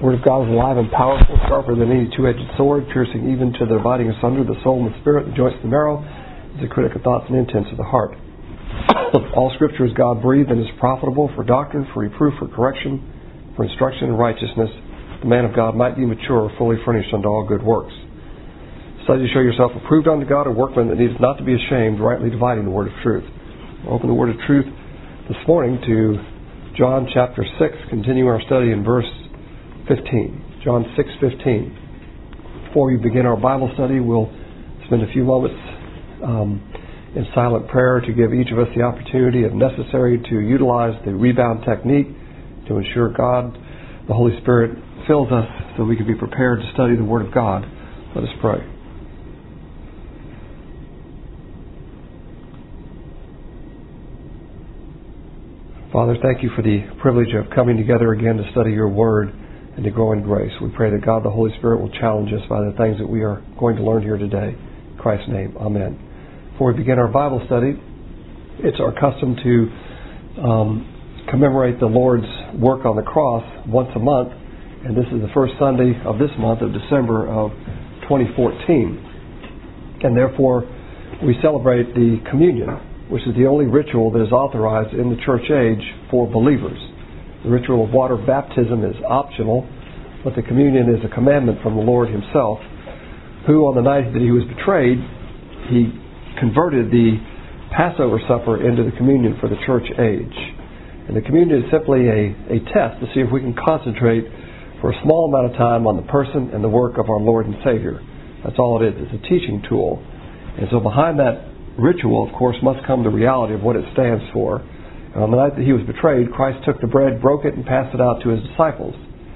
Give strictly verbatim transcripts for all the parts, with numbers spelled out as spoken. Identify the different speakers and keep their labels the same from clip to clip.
Speaker 1: The Word of God is alive and powerful, sharper than any two-edged sword, piercing even to the dividing asunder the soul and the spirit, the joints and the marrow, is the critic of thoughts and intents of the heart. All Scripture is God-breathed and is profitable for doctrine, for reproof, for correction, for instruction in righteousness, the man of God might be mature, fully furnished unto all good works. Study to show yourself approved unto God, a workman that needs not to be ashamed, rightly dividing the word of truth. We'll open the word of truth this morning to John chapter six, continue our study in verse fifteen. John six fifteen. Before we begin our Bible study, we'll spend a few moments um, in silent prayer to give each of us the opportunity, if necessary, to utilize the rebound technique to ensure God, the Holy Spirit, fills us so we can be prepared to study the Word of God. Let us pray. Father, thank you for the privilege of coming together again to study your Word and to grow in grace. We pray that God, the Holy Spirit, will challenge us by the things that we are going to learn here today. In Christ's name, amen. Before we begin our Bible study, it's our custom to um, commemorate the Lord's work on the cross once a month, and this is the first Sunday of this month of December of twenty fourteen. And therefore, we celebrate the communion, which is the only ritual that is authorized in the church age for believers. The ritual of water baptism is optional, but the communion is a commandment from the Lord Himself, who on the night that He was betrayed, He converted the Passover supper into the communion for the church age. And the communion is simply a, a test to see if we can concentrate for a small amount of time on the person and the work of our Lord and Savior. That's all it is. It's a teaching tool. And so behind that ritual, of course, must come the reality of what it stands for. And on the night that He was betrayed, Christ took the bread, broke it, and passed it out to His disciples.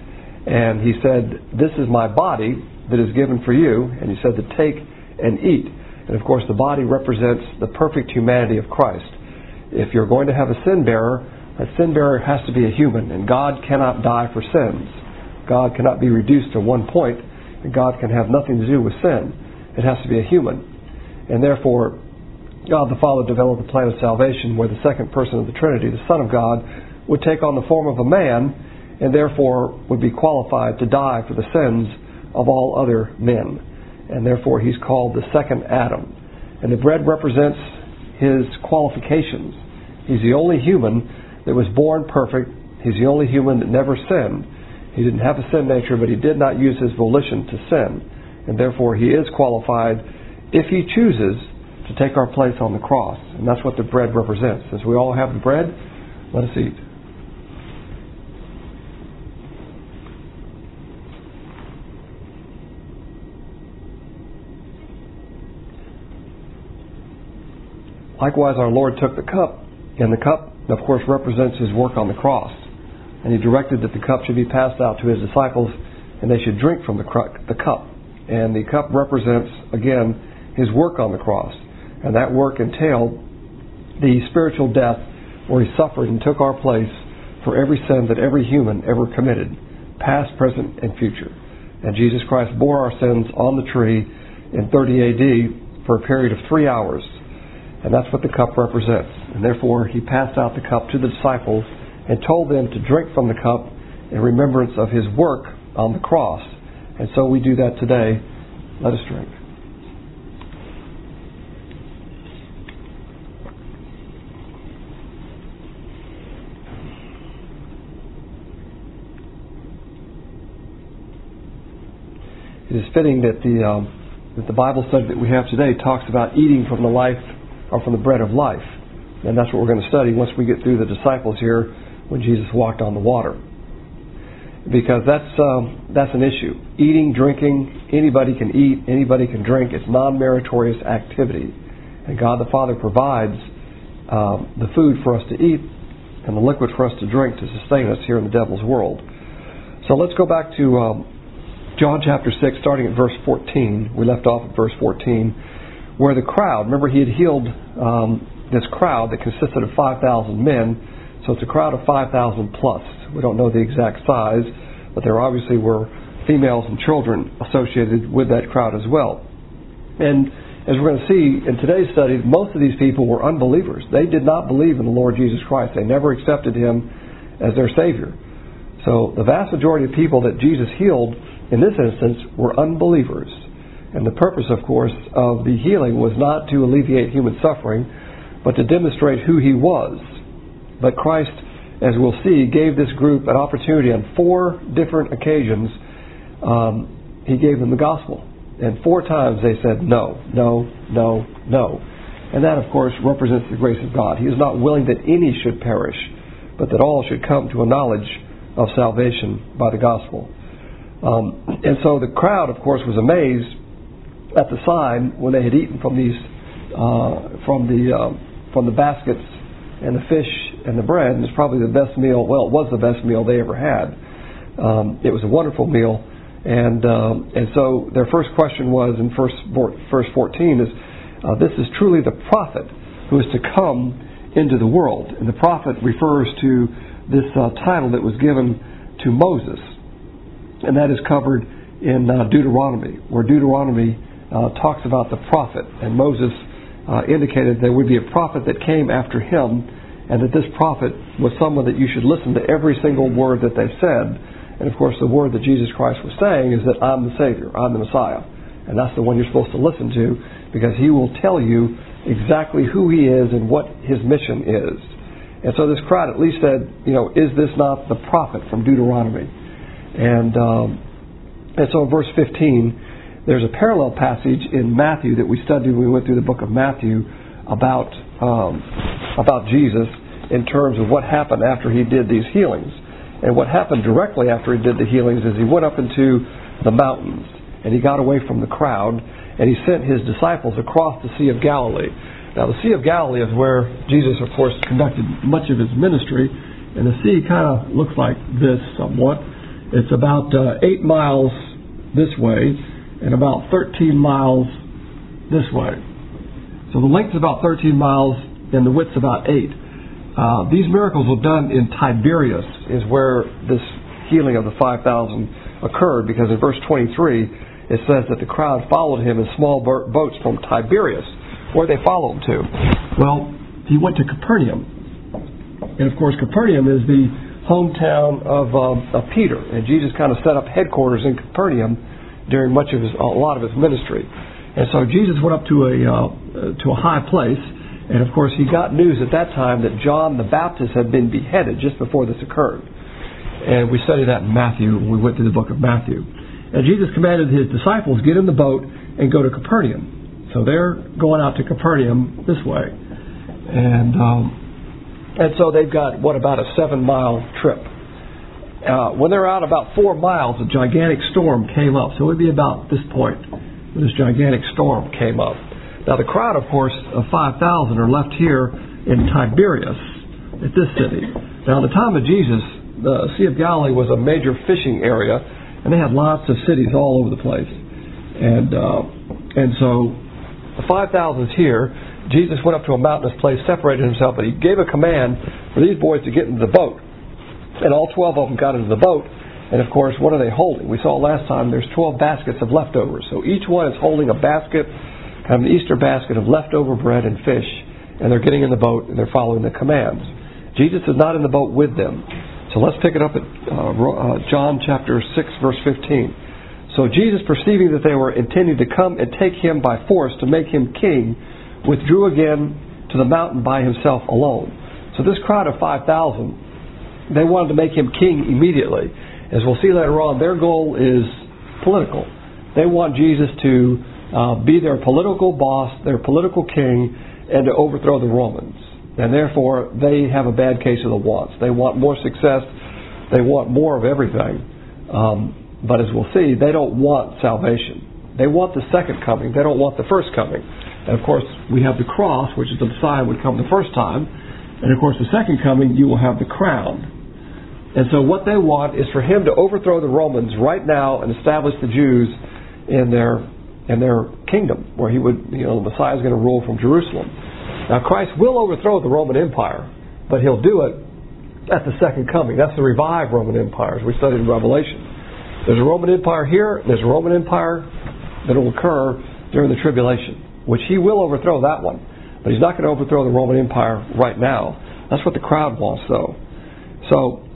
Speaker 1: And He said, "This is my body that is given for you." And He said to take and eat. And of course, the body represents the perfect humanity of Christ. If you're going to have a sin bearer, a sin bearer has to be a human, and God cannot die for sins. God cannot be reduced to one point, and God can have nothing to do with sin. It has to be a human. And therefore, God the Father developed the plan of salvation where the second person of the Trinity, the Son of God, would take on the form of a man and therefore would be qualified to die for the sins of all other men. And therefore He's called the second Adam. And the bread represents His qualifications. He's the only human that was born perfect. He's the only human that never sinned. He didn't have a sin nature, but He did not use His volition to sin. And therefore He is qualified, if He chooses, to take our place on the cross. And that's what the bread represents. As we all have the bread, let us eat. Likewise, our Lord took the cup, and the cup, of course, represents His work on the cross. And He directed that the cup should be passed out to His disciples, and they should drink from the cup. And the cup represents, again, His work on the cross. And that work entailed the spiritual death where He suffered and took our place for every sin that every human ever committed, past, present, and future. And Jesus Christ bore our sins on the tree in thirty A D for a period of three hours. And that's what the cup represents. And therefore, He passed out the cup to the disciples and told them to drink from the cup in remembrance of His work on the cross. And so we do that today. Let us drink. It is fitting that the um, that the Bible study that we have today talks about eating from the life or from the bread of life. And that's what we're going to study once we get through the disciples here when Jesus walked on the water. Because that's um, that's an issue. Eating, drinking, anybody can eat, anybody can drink. It's non-meritorious activity. And God the Father provides um, the food for us to eat and the liquid for us to drink to sustain us here in the devil's world. So let's go back to um, John chapter six, starting at verse fourteen. We left off at verse fourteen, where the crowd, remember He had healed um, this crowd that consisted of five thousand men. So it's a crowd of five thousand plus. We don't know the exact size, but there obviously were females and children associated with that crowd as well. And as we're going to see in today's study, most of these people were unbelievers. They did not believe in the Lord Jesus Christ. They never accepted Him as their Savior. So the vast majority of people that Jesus healed in this instance were unbelievers. And the purpose, of course, of the healing was not to alleviate human suffering, but to demonstrate who He was. But Christ, as we'll see, gave this group an opportunity on four different occasions. Um, he gave them the gospel. And four times they said no, no, no, no. And that, of course, represents the grace of God. He is not willing that any should perish, but that all should come to a knowledge of salvation by the gospel. Um, and so the crowd, of course, was amazed at the sign when they had eaten from these, uh, from the uh, from the baskets and the fish and the bread. And it's probably the best meal. Well, it was the best meal they ever had. Um, it was a wonderful meal, and um, and so their first question was in verse verse fourteen is, uh, this is truly the prophet who is to come into the world. And the prophet refers to this uh, title that was given to Moses, and that is covered in uh, Deuteronomy, where Deuteronomy uh, talks about the prophet, and Moses uh, indicated there would be a prophet that came after him, and that this prophet was someone that you should listen to every single word that they said. And of course the word that Jesus Christ was saying is that I'm the Savior, I'm the Messiah, and that's the one you're supposed to listen to, because He will tell you exactly who He is and what His mission is. And so this crowd at least said, you know, is this not the prophet from Deuteronomy? And um, and so in verse fifteen, there's a parallel passage in Matthew that we studied when we went through the book of Matthew about um, about Jesus in terms of what happened after He did these healings. And what happened directly after He did the healings is He went up into the mountains and He got away from the crowd, and He sent His disciples across the Sea of Galilee. Now the Sea of Galilee is where Jesus, of course, conducted much of His ministry, and the sea kind of looks like this somewhat. It's about uh, eight miles this way and about thirteen miles this way. So the length is about thirteen miles and the width is about eight. Uh, these miracles were done in Tiberias, is where this healing of the five thousand occurred, because in verse twenty-three it says that the crowd followed Him in small boats from Tiberias. Where they followed Him to? Well, He went to Capernaum. And of course Capernaum is the hometown of, um, of Peter. And Jesus kind of set up headquarters in Capernaum during much of his, a lot of His ministry. And so Jesus went up to a, uh, to a high place. And of course He got news at that time that John the Baptist had been beheaded just before this occurred. And we studied that in Matthew when we went through the book of Matthew. And Jesus commanded His disciples, get in the boat and go to Capernaum. So they're going out to Capernaum this way. And um, and so they've got, what, about a seven-mile trip. Uh, when they're out about four miles, a gigantic storm came up. So it would be about this point when this gigantic storm came up. Now the crowd, of course, of five thousand are left here in Tiberias, at this city. Now in the time of Jesus, the Sea of Galilee was a major fishing area, and they had lots of cities all over the place. And uh, and so the five thousand is here. Jesus went up to a mountainous place, separated Himself, but He gave a command for these boys to get into the boat. And all twelve of them got into the boat. And of course, what are they holding? We saw last time there's twelve baskets of leftovers. So each one is holding a basket, kind of an Easter basket of leftover bread and fish. And they're getting in the boat and they're following the commands. Jesus is not in the boat with them. So let's pick it up at uh, uh, John chapter six, verse fifteen. So Jesus, perceiving that they were intending to come and take Him by force to make Him king, withdrew again to the mountain by Himself alone. So this crowd of five thousand, they wanted to make Him king immediately. As we'll see later on, their goal is political. They want Jesus to uh, be their political boss, their political king, and to overthrow the Romans. And therefore, they have a bad case of the wants. They want more success. They want more of everything. Um, But as we'll see, they don't want salvation. They want the second coming. They don't want the first coming. And of course, we have the cross, which is the Messiah would come the first time. And of course, the second coming, you will have the crown. And so what they want is for Him to overthrow the Romans right now and establish the Jews in their in their kingdom, where He would, you know, the Messiah is going to rule from Jerusalem. Now, Christ will overthrow the Roman Empire, but He'll do it at the second coming. That's the revived Roman Empire, as we studied in Revelation. There's a Roman Empire here. There's a Roman Empire that will occur during the tribulation, which He will overthrow that one. But He's not going to overthrow the Roman Empire right now. That's what the crowd wants, though. So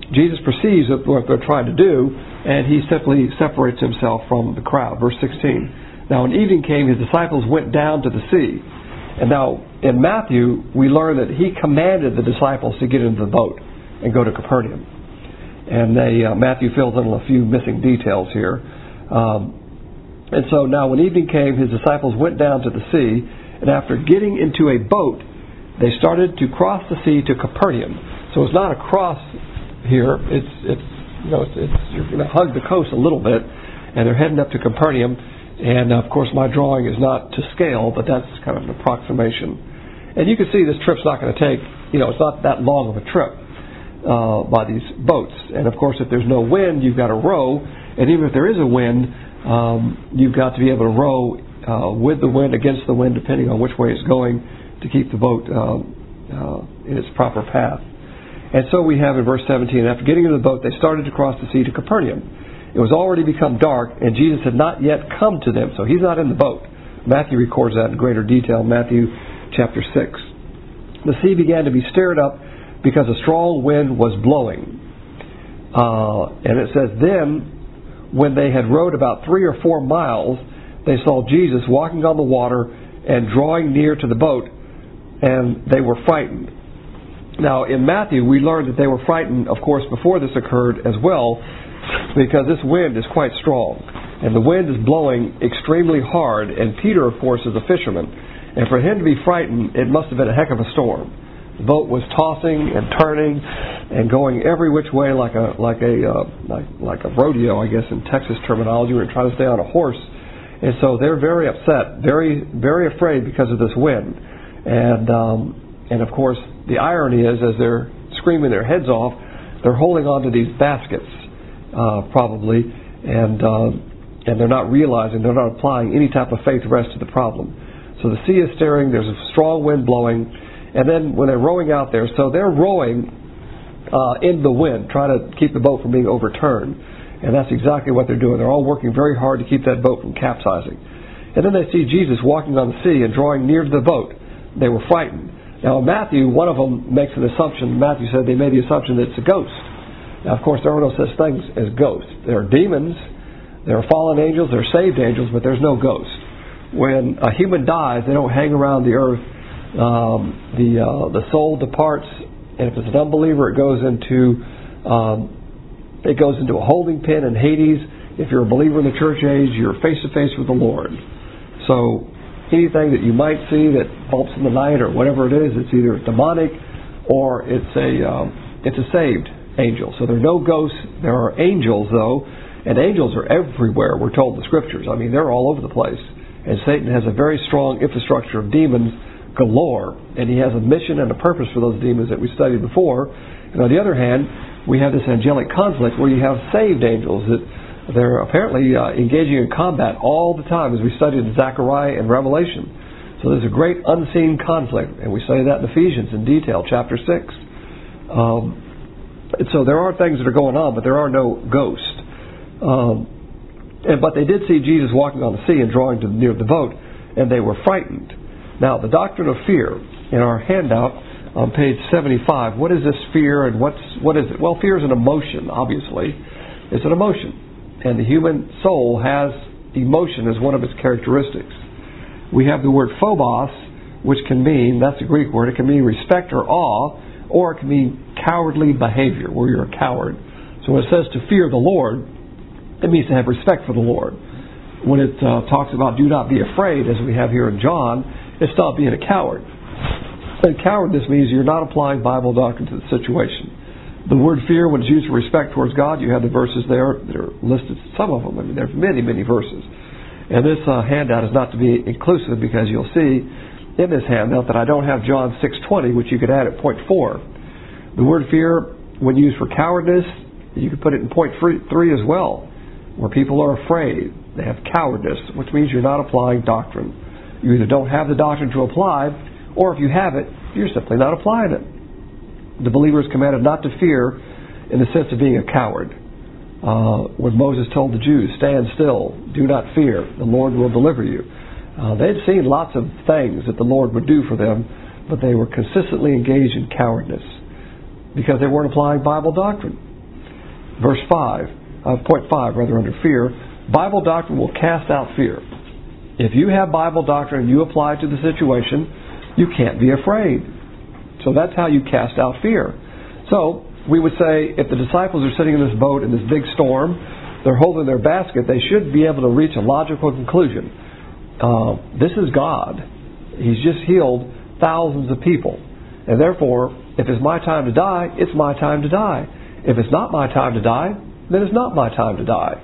Speaker 1: Jesus perceives what they're trying to do, and he simply separates himself from the crowd. Verse sixteen. Now when evening came, his disciples went down to the sea. And now in Matthew, we learn that he commanded the disciples to get into the boat and go to Capernaum. And they, uh, Matthew fills in a few missing details here. Um, and so now when evening came, his disciples went down to the sea, and after getting into a boat, they started to cross the sea to Capernaum. So it's not a cross here. It's, it's you know, it's, it's you're going to hug the coast a little bit, and they're heading up to Capernaum. And of course, my drawing is not to scale, but that's kind of an approximation. And you can see this trip's not going to take, you know, it's not that long of a trip uh, by these boats. And of course, if there's no wind, you've got to row. And even if there is a wind, um, you've got to be able to row uh, with the wind, against the wind, depending on which way it's going, to keep the boat uh, uh, in its proper path. And so we have in verse seventeen, after getting into the boat, they started to cross the sea to Capernaum. It was already become dark, and Jesus had not yet come to them, so he's not in the boat. Matthew records that in greater detail, Matthew chapter six. The sea began to be stirred up because a strong wind was blowing. Uh, and it says, then, when they had rowed about three or four miles, they saw Jesus walking on the water and drawing near to the boat, and they were frightened. Now, in Matthew, we learned that they were frightened, of course, before this occurred as well, because this wind is quite strong. And the wind is blowing extremely hard, and Peter, of course, is a fisherman. And for him to be frightened, it must have been a heck of a storm. The boat was tossing and turning and going every which way like a like a uh, like like a rodeo, I guess, in Texas terminology. We were trying to stay on a horse. And so they're very upset, very very afraid because of this wind. And um, and of course, the irony is, as they're screaming their heads off, they're holding on to these baskets, uh, probably, and uh, and they're not realizing, they're not applying any type of faith rest to the problem. So the sea is stirring, there's a strong wind blowing, and then when they're rowing out there, so they're rowing uh, in the wind, trying to keep the boat from being overturned. And that's exactly what they're doing. They're all working very hard to keep that boat from capsizing. And then they see Jesus walking on the sea and drawing near to the boat. They were frightened. Now in Matthew, one of them makes an assumption. Matthew said they made the assumption that it's a ghost. Now of course there are no such things as ghosts. There are demons, there are fallen angels, there are saved angels, but there's no ghost. When a human dies, they don't hang around the earth. Um, the uh, the soul departs, and if it's an unbeliever, it goes into um, it goes into a holding pen in Hades. If you're a believer in the church age, you're face to face with the Lord. So anything that you might see that bumps in the night or whatever it is, it's either demonic or it's a um, it's a saved angel. So there are no ghosts. There are angels, though, and angels are everywhere. We're told in the Scriptures. I mean, they're all over the place. And Satan has a very strong infrastructure of demons galore, and he has a mission and a purpose for those demons that we studied before. And on the other hand, we have this angelic conflict where you have saved angels that they're apparently uh, engaging in combat all the time, as we studied in Zechariah and Revelation. So there's a great unseen conflict, and we study that in Ephesians in detail, chapter six. Um, and so there are things that are going on, but there are no ghosts. Um, And, but they did see Jesus walking on the sea and drawing to near the boat, and they were frightened. Now, the doctrine of fear, in our handout on page seventy-five, what is this fear and what's what is it? Well, fear is an emotion, obviously. It's an emotion. And the human soul has emotion as one of its characteristics. We have the word phobos, which can mean, that's a Greek word, it can mean respect or awe, or it can mean cowardly behavior, where you're a coward. So when it says to fear the Lord, it means to have respect for the Lord. When it uh, talks about do not be afraid, as we have here in John, it's not being a coward. And cowardness means you're not applying Bible doctrine to the situation. The word fear, when it's used for respect towards God, you have the verses there that are listed, some of them. I mean, there's many, many verses. And this uh, handout is not to be inclusive, because you'll see in this handout that I don't have John six twenty, which you could add at point four. The word fear, when used for cowardness, you could put it in point three as well, where people are afraid. They have cowardice, which means you're not applying doctrine. You either don't have the doctrine to apply, or if you have it, you're simply not applying it. The believer is commanded not to fear in the sense of being a coward. Uh, when Moses told the Jews, stand still, do not fear, the Lord will deliver you. Uh, they'd seen lots of things that the Lord would do for them, but they were consistently engaged in cowardness because they weren't applying Bible doctrine. Verse five, uh, point five, rather, under fear, Bible doctrine will cast out fear. If you have Bible doctrine and you apply it to the situation, you can't be afraid. So that's how you cast out fear. So we would say if the disciples are sitting in this boat in this big storm, they're holding their basket, they should be able to reach a logical conclusion. Uh, this is God. He's just healed thousands of people. And therefore, if it's my time to die, it's my time to die. If it's not my time to die, then it's not my time to die.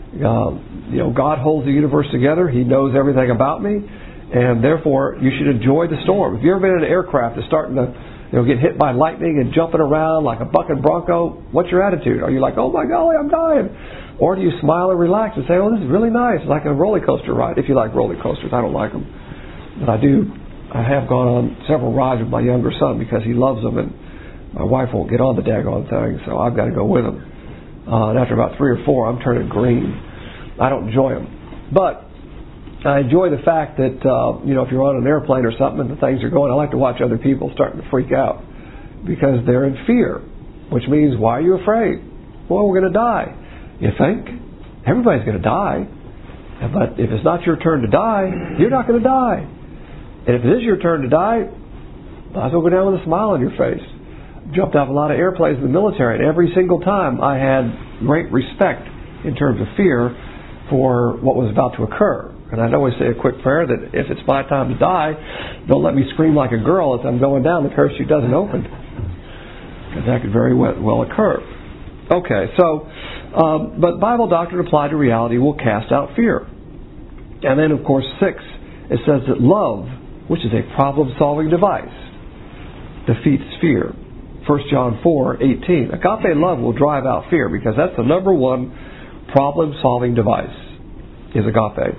Speaker 1: Um, you know, God holds the universe together. He knows everything about me. And therefore, you should enjoy the storm. If you've ever been in an aircraft that's starting to you know, get hit by lightning and jumping around like a bucking bronco, what's your attitude? Are you like, oh my golly, I'm dying? Or do you smile and relax and say, oh, this is really nice, like a roller coaster ride, if you like roller coasters. I don't like them. But I do. I have gone on several rides with my younger son because he loves them, and my wife won't get on the daggone thing, so I've got to go with him. Uh, and after about three or four, I'm turning green. I don't enjoy them. But I enjoy the fact that, uh, you know, if you're on an airplane or something and the things are going, I like to watch other people starting to freak out because they're in fear, which means, why are you afraid? Well, we're going to die. You think? Everybody's going to die. But if it's not your turn to die, you're not going to die. And if it is your turn to die, might as well go down with a smile on your face. Jumped off a lot of airplanes in the military, and every single time I had great respect in terms of fear for what was about to occur. And I'd always say a quick prayer that if it's my time to die, don't let me scream like a girl as I'm going down, the parachute doesn't open. Because that could very well occur. Okay, so, um, but Bible doctrine applied to reality will cast out fear. And then, of course, six, it says that love, which is a problem-solving device, defeats fear. First John four eighteen. Agape love will drive out fear because that's the number one problem-solving device, is agape.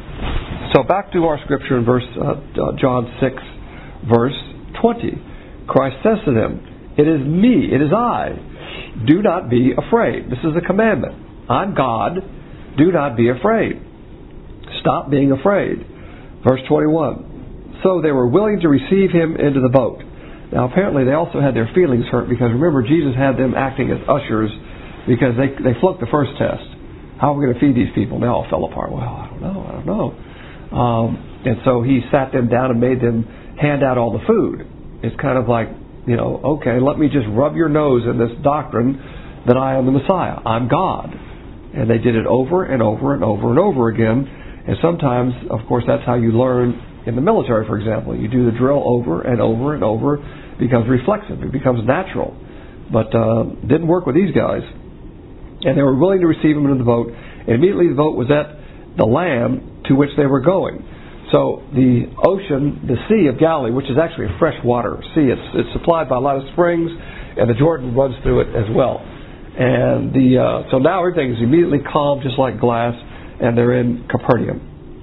Speaker 1: So back to our scripture in verse uh, John six, verse twenty. Christ says to them, it is me, it is I. Do not be afraid. This is a commandment. I'm God. Do not be afraid. Stop being afraid. Verse twenty-one. So they were willing to receive him into the boat. Now apparently they also had their feelings hurt because remember Jesus had them acting as ushers because they they flunked the first test. How are we going to feed these people? And they all fell apart. Well, I don't know. I don't know. Um, and so he sat them down and made them hand out all the food. It's kind of like, you know, okay, let me just rub your nose in this doctrine that I am the Messiah. I'm God. And they did it over and over and over and over again. And sometimes, of course, that's how you learn in the military, for example. You do the drill over and over and over. It becomes reflexive. It becomes natural. But uh, didn't work with these guys. And they were willing to receive him into the boat. And immediately the boat was at the land to which they were going. So the ocean, the Sea of Galilee, which is actually a freshwater sea, it's, it's supplied by a lot of springs, and the Jordan runs through it as well. And the uh, so now everything is immediately calm, just like glass, and they're in Capernaum.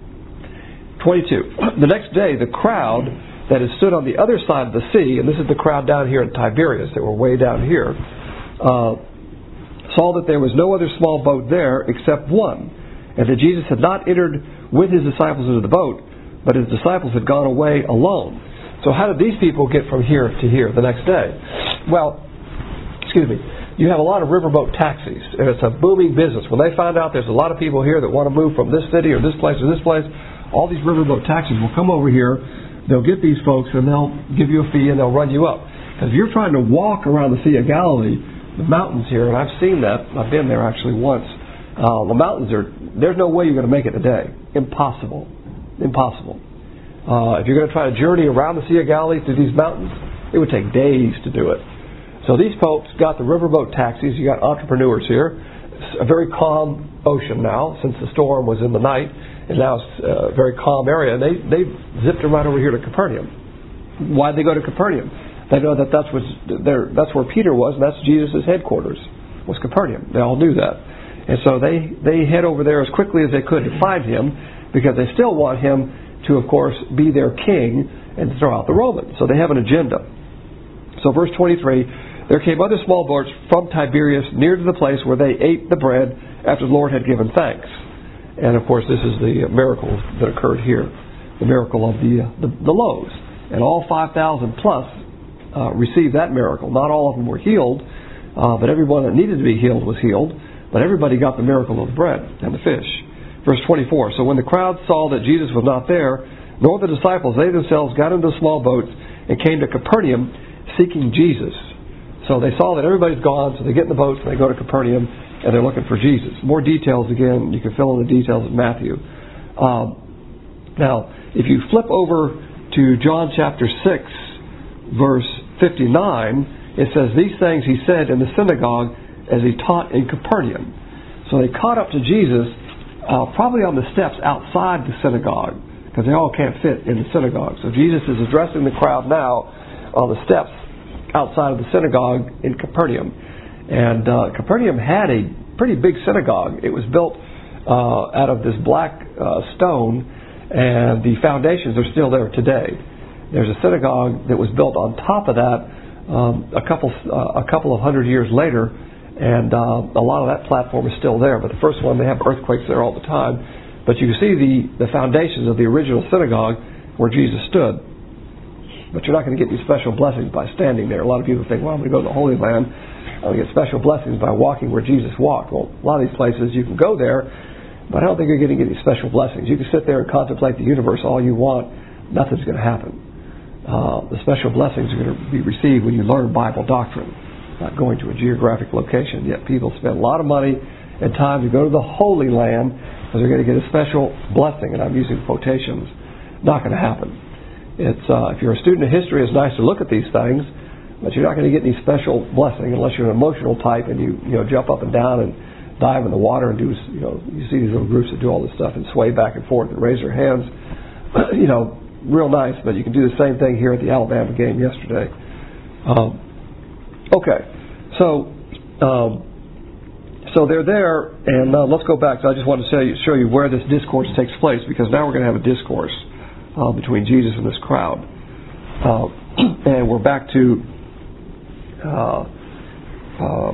Speaker 1: twenty-two. The next day, the crowd that had stood on the other side of the sea, and this is the crowd down here in Tiberias, that were way down here, uh, saw that there was no other small boat there except one, and that Jesus had not entered with his disciples into the boat, but his disciples had gone away alone. So how did these people get from here to here the next day? Well, excuse me, you have a lot of riverboat taxis, and it's a booming business. When they find out there's a lot of people here that want to move from this city or this place or this place, all these riverboat taxis will come over here, they'll get these folks, and they'll give you a fee, and they'll run you up. Because if you're trying to walk around the Sea of Galilee, the mountains here, and I've seen that, I've been there actually once, uh, the mountains are, there's no way you're going to make it today. Impossible. Impossible. Uh, if you're going to try to journey around the Sea of Galilee through these mountains, it would take days to do it. So these folks got the riverboat taxis. You got entrepreneurs here. It's a very calm ocean now, since the storm was in the night, and now it's a very calm area. And they they zipped them right over here to Capernaum. Why'd they go to Capernaum? They know that that's, what's there, that's where Peter was, and that's Jesus' headquarters, was Capernaum. They all knew that. And so they, they head over there as quickly as they could to find him, because they still want him to, of course, be their king and throw out the Romans. So they have an agenda. So verse twenty-three, there came other small boats from Tiberias near to the place where they ate the bread after the Lord had given thanks. And, of course, this is the miracle that occurred here, the miracle of the, the, the loaves. And all five thousand plus Uh, received that miracle. Not all of them were healed, Uh, but everyone that needed to be healed was healed. But everybody got the miracle of the bread and the fish. Verse twenty-four, so when the crowd saw that Jesus was not there, nor the disciples, they themselves got into small boats and came to Capernaum seeking Jesus. So they saw that everybody's gone, so they get in the boats and they go to Capernaum and they're looking for Jesus. More details again, you can fill in the details of Matthew. Um, now, if you flip over to John chapter six, verse fifty-nine, it says, these things he said in the synagogue as he taught in Capernaum. So they caught up to Jesus, uh, probably on the steps outside the synagogue, because they all can't fit in the synagogue. So Jesus is addressing the crowd now on the steps outside of the synagogue in Capernaum. And uh, Capernaum had a pretty big synagogue. It was built uh, out of this black uh, stone, and the foundations are still there today. There's a synagogue that was built on top of that um, a couple uh, a couple of hundred years later, and uh, a lot of that platform is still there. But the first one, they have earthquakes there all the time. But you can see the, the foundations of the original synagogue where Jesus stood. But you're not going to get these special blessings by standing there. A lot of people think, well, I'm going to go to the Holy Land. I'm going to get special blessings by walking where Jesus walked. Well, a lot of these places you can go there, but I don't think you're going to get any special blessings. You can sit there and contemplate the universe all you want. Nothing's going to happen. Uh, the special blessings are going to be received when you learn Bible doctrine, not going to a geographic location. Yet people spend a lot of money and time to go to the Holy Land because they're going to get a special blessing, and I'm using quotations. Not going to happen. It's uh, if you're a student of history, it's nice to look at these things, but you're not going to get any special blessing unless you're an emotional type and you you know jump up and down and dive in the water and do you know you see these little groups that do all this stuff and sway back and forth and raise their hands, you know, real nice. But you can do the same thing here at the Alabama game yesterday. Um, okay, so. Um, So they're there, and uh, let's go back. So I just want to show you, show you where this discourse takes place, because now we're going to have a discourse uh, between Jesus and this crowd. Uh, and we're back to uh, uh,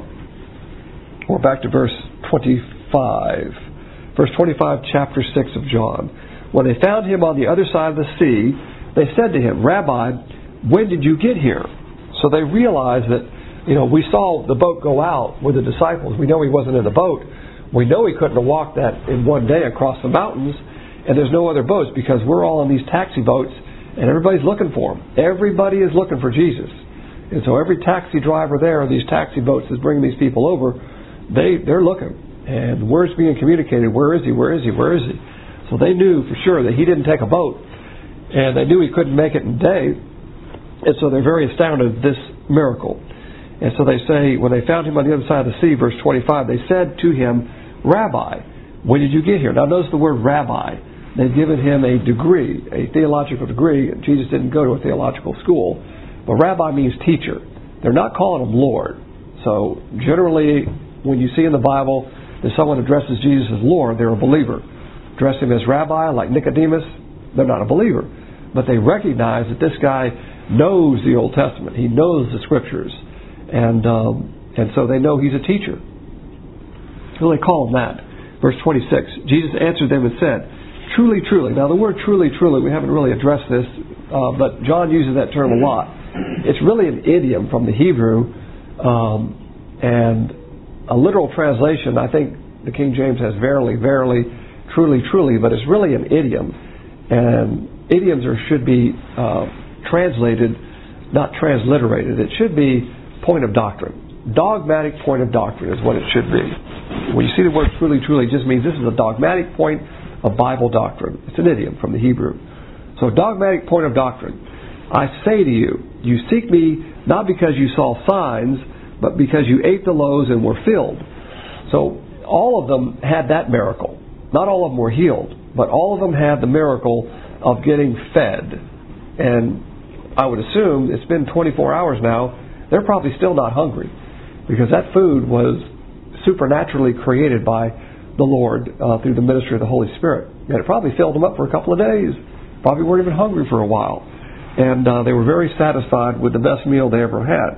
Speaker 1: we're back to verse twenty-five. Verse twenty-five, chapter six of John. When they found him on the other side of the sea, they said to him, Rabbi, when did you get here? So they realized that, you know, we saw the boat go out with the disciples. We know he wasn't in the boat. We know he couldn't have walked that in one day across the mountains, and there's no other boats because we're all on these taxi boats, and everybody's looking for him. Everybody is looking for Jesus. And so every taxi driver there, these taxi boats that's bringing these people over, they, they're looking. And word's being communicated, where is he, where is he, where is he? So they knew for sure that he didn't take a boat, and they knew he couldn't make it in a day, and so they're very astounded at this miracle. And so they say, when they found him on the other side of the sea, verse twenty-five, they said to him, Rabbi, when did you get here? Now notice the word rabbi. They've given him a degree, a theological degree. Jesus didn't go to a theological school. But rabbi means teacher. They're not calling him Lord. So generally, when you see in the Bible that someone addresses Jesus as Lord, they're a believer. Address him as rabbi, like Nicodemus, they're not a believer. But they recognize that this guy knows the Old Testament. He knows the Scriptures. And um, and so they know he's a teacher. So they call him that. Verse twenty-six, Jesus answered them and said, Truly, truly. Now the word truly, truly, we haven't really addressed this, uh, but John uses that term a lot. It's really an idiom from the Hebrew, um, and a literal translation, I think the King James has verily, verily, truly, truly, but it's really an idiom. And idioms are, should be uh, translated, not transliterated. It should be point of doctrine. Dogmatic point of doctrine is what it should be. When you see the word truly, truly, it just means this is a dogmatic point of Bible doctrine. It's an idiom from the Hebrew. So dogmatic point of doctrine. I say to you, you seek me not because you saw signs, but because you ate the loaves and were filled. So all of them had that miracle. Not all of them were healed, but all of them had the miracle of getting fed. And I would assume it's been twenty-four hours now. They're probably still not hungry because that food was supernaturally created by the Lord uh, through the ministry of the Holy Spirit. And it probably filled them up for a couple of days. Probably weren't even hungry for a while. And uh, they were very satisfied with the best meal they ever had.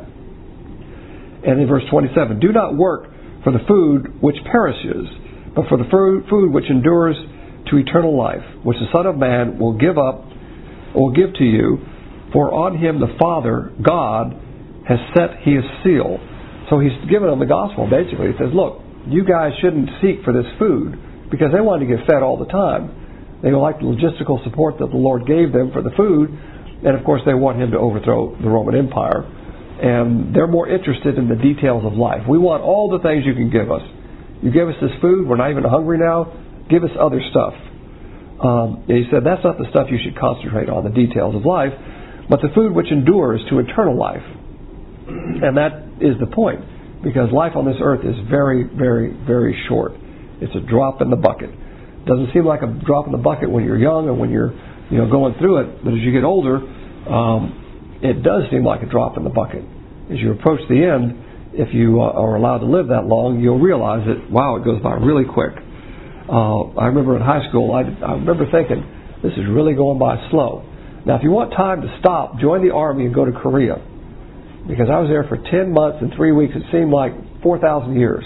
Speaker 1: And in verse twenty-seven, do not work for the food which perishes, but for the food which endures to eternal life, which the Son of Man will give up, will give to you, for on him the Father, God, has set his seal. So he's given them the gospel, basically. He says, look, you guys shouldn't seek for this food, because they wanted to get fed all the time. They like the logistical support that the Lord gave them for the food, and of course they want him to overthrow the Roman Empire. And they're more interested in the details of life. We want all the things you can give us. You give us this food, we're not even hungry now, give us other stuff. Um, and he said that's not the stuff you should concentrate on, the details of life, but the food which endures to eternal life. And that is the point, because life on this earth is very, very, very short. It's a drop in the bucket. It doesn't seem like a drop in the bucket when you're young or when you're, you know, going through it, but as you get older, um, it does seem like a drop in the bucket. As you approach the end, if you uh, are allowed to live that long, you'll realize that, wow, it goes by really quick. Uh, I remember in high school, I, I remember thinking, this is really going by slow. Now, if you want time to stop, join the Army and go to Korea. Because I was there for ten months and three weeks. It seemed like four thousand years.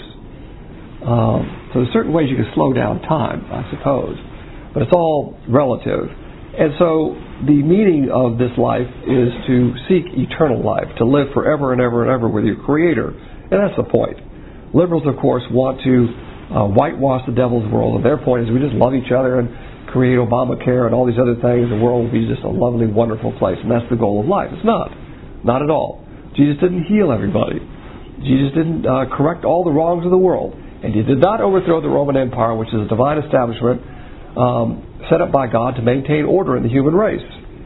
Speaker 1: Um, so there's certain ways you can slow down time, I suppose. But it's all relative. And so the meaning of this life is to seek eternal life, to live forever and ever and ever with your Creator. And that's the point. Liberals, of course, want to uh, whitewash the devil's world. And their point is we just love each other and create Obamacare and all these other things. The world will be just a lovely, wonderful place. And that's the goal of life. It's not. Not at all. Jesus didn't heal everybody. Jesus didn't uh, correct all the wrongs of the world. And he did not overthrow the Roman Empire, which is a divine establishment um, set up by God to maintain order in the human race.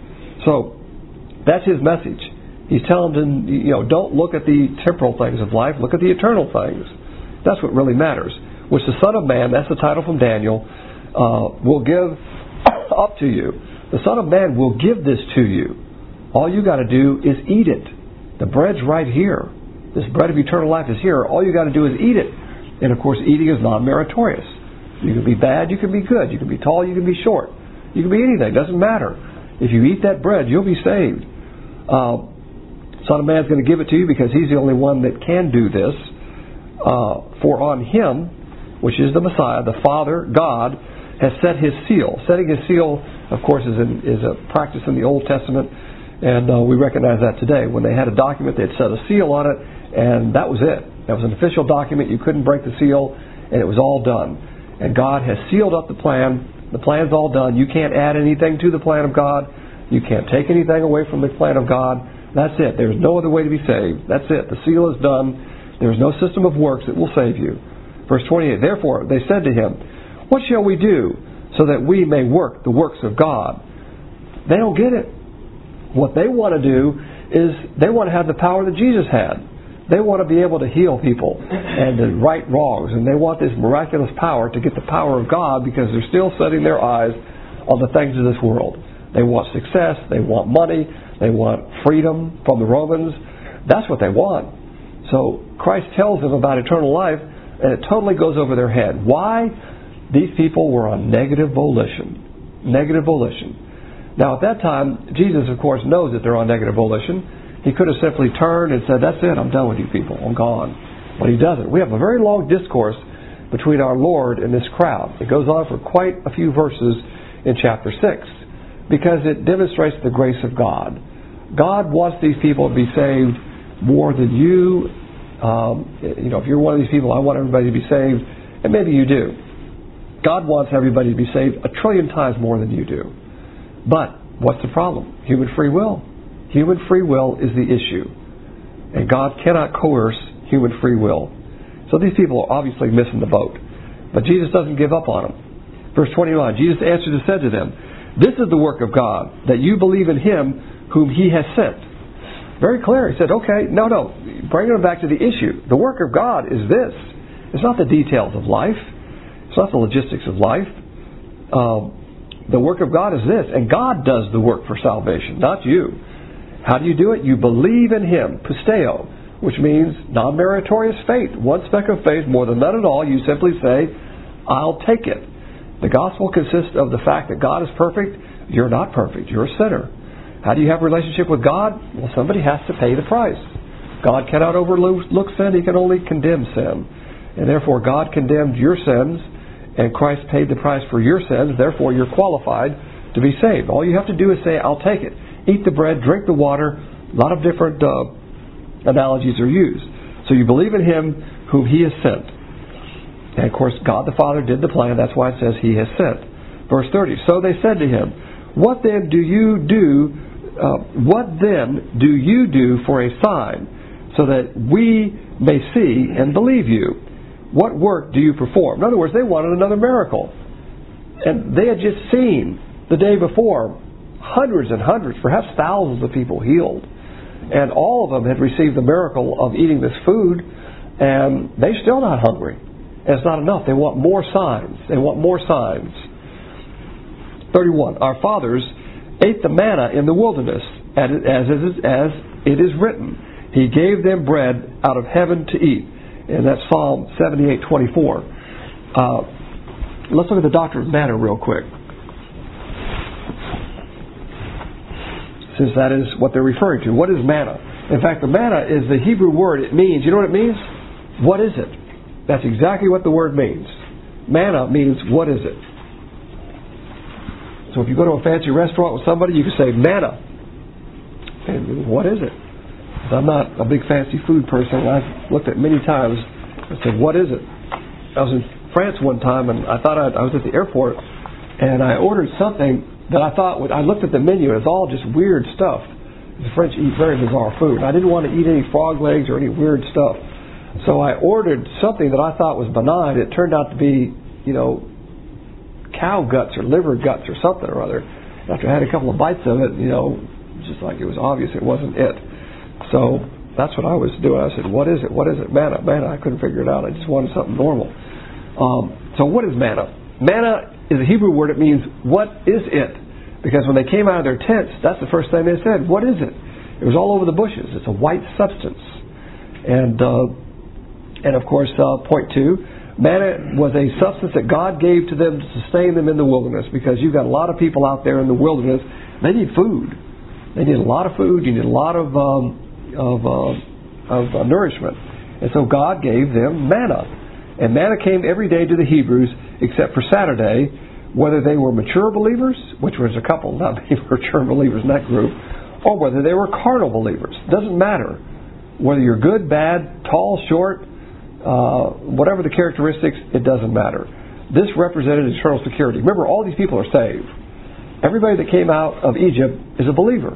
Speaker 1: So that's his message. He's telling them, you know, don't look at the temporal things of life. Look at the eternal things. That's what really matters. Which the Son of Man, that's the title from Daniel, uh, will give up to you. The Son of Man will give this to you. All you got to do is eat it. The bread's right here. This bread of eternal life is here. All you got to do is eat it. And of course, eating is non-meritorious. You can be bad, you can be good. You can be tall, you can be short. You can be anything. It doesn't matter. If you eat that bread, you'll be saved. Uh, Son of Man is going to give it to you because he's the only one that can do this. Uh, for on him, which is the Messiah, the Father, God, has set his seal. Setting his seal, of course, is, in, is a practice in the Old Testament. And uh, we recognize that today. When they had a document, they'd set a seal on it, and that was it. That was an official document. You couldn't break the seal, and it was all done. And God has sealed up the plan. The plan's all done. You can't add anything to the plan of God. You can't take anything away from the plan of God. That's it. There's no other way to be saved. That's it. The seal is done. There's no system of works that will save you. Verse twenty-eight, therefore they said to him, what shall we do so that we may work the works of God? They don't get it. What they want to do is they want to have the power that Jesus had. They want to be able to heal people and to right wrongs. And they want this miraculous power to get the power of God because they're still setting their eyes on the things of this world. They want success. They want money. They want freedom from the Romans. That's what they want. So Christ tells them about eternal life, and it totally goes over their head. Why? These people were on negative volition. Negative volition. Now, at that time, Jesus, of course, knows that they're on negative volition. He could have simply turned and said, that's it, I'm done with you people, I'm gone. But he doesn't. We have a very long discourse between our Lord and this crowd. It goes on for quite a few verses in chapter six because it demonstrates the grace of God. God wants these people to be saved more than you. Um, you know, if you're one of these people, I want everybody to be saved, and maybe you do. God wants everybody to be saved a trillion times more than you do. But what's the problem? Human free will. Human free will is the issue. And God cannot coerce human free will. So these people are obviously missing the boat. But Jesus doesn't give up on them. Verse twenty-nine, Jesus answered and said to them, this is the work of God, that you believe in him whom he has sent. Very clear. He said, okay, no, no. Bringing them back to the issue. The work of God is this. It's not the details of life. It's not the logistics of life. Um, The work of God is this, and God does the work for salvation, not you. How do you do it? You believe in him, pisteo, which means non-meritorious faith. One speck of faith, more than none at all. You simply say, I'll take it. The gospel consists of the fact that God is perfect. You're not perfect. You're a sinner. How do you have a relationship with God? Well, somebody has to pay the price. God cannot overlook sin. He can only condemn sin. And therefore, God condemned your sins, and Christ paid the price for your sins. Therefore, you're qualified to be saved. All you have to do is say, I'll take it. Eat the bread, drink the water. A lot of different uh, analogies are used. So you believe in Him whom He has sent. And of course, God the Father did the plan. That's why it says He has sent. Verse thirty. So they said to Him, What then do you do? Uh, what then do you do for a sign, so that we may see and believe you? What work do you perform? In other words, they wanted another miracle. And they had just seen the day before hundreds and hundreds, perhaps thousands of people healed. And all of them had received the miracle of eating this food, and they're still not hungry. And it's not enough. They want more signs. They want more signs. thirty-one. Our fathers ate the manna in the wilderness, as it is, as it is written. He gave them bread out of heaven to eat. And that's Psalm seventy-eight twenty-four. Uh, let's look at the doctrine of manna real quick, since that is what they're referring to. What is manna? In fact, the manna is the Hebrew word. It means, you know what it means? What is it? That's exactly what the word means. Manna means, what is it? So if you go to a fancy restaurant with somebody, you can say, manna. And what is it? I'm not a big fancy food person. I've looked at it many times. I said, what is it? I was in France one time, and I thought I'd, I was at the airport, and I ordered something that I thought, would, I looked at the menu, it was all just weird stuff. The French eat very bizarre food. I didn't want to eat any frog legs or any weird stuff. So I ordered something that I thought was benign. It turned out to be, you know, cow guts or liver guts or something or other. After I had a couple of bites of it, you know, just like it was obvious it wasn't it. So that's what I was doing. I said, what is it? What is it? Manna. Manna. I couldn't figure it out. I just wanted something normal. Um, so what is manna? Manna is a Hebrew word. It means, what is it? Because when they came out of their tents, that's the first thing they said. What is it? It was all over the bushes. It's a white substance. And, uh, and of course, uh, point two, manna was a substance that God gave to them to sustain them in the wilderness, because you've got a lot of people out there in the wilderness. They need food. They need a lot of food. You need a lot of um, of, uh, of uh, nourishment. And so God gave them manna. And manna came every day to the Hebrews except for Saturday, whether they were mature believers, which was a couple, not many mature believers in that group, or whether they were carnal believers. It doesn't matter. Whether you're good, bad, tall, short, uh, whatever the characteristics, it doesn't matter. This represented eternal security. Remember, all these people are saved. Everybody that came out of Egypt is a believer.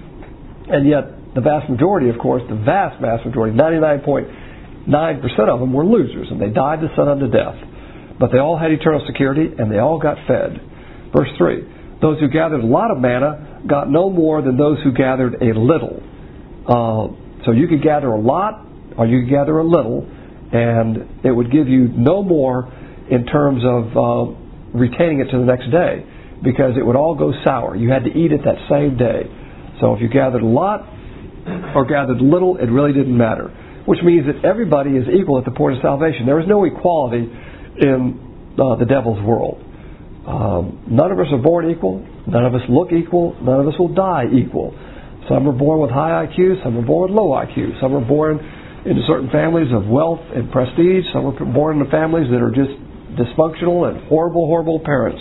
Speaker 1: And yet, the vast majority, of course, the vast, vast majority, ninety-nine point nine percent of them were losers, and they died the son unto death. But they all had eternal security, and they all got fed. Verse three, those who gathered a lot of manna got no more than those who gathered a little. Uh, so you could gather a lot, or you could gather a little, and it would give you no more in terms of uh, retaining it to the next day, because it would all go sour. You had to eat it that same day. So if you gathered a lot or gathered little, it really didn't matter. Which means that everybody is equal at the point of salvation. There is no equality in uh, the devil's world. Um, none of us are born equal. None of us look equal. None of us will die equal. Some are born with high I Q. Some are born with low I Q. Some are born into certain families of wealth and prestige. Some are born into families that are just dysfunctional and horrible, horrible parents.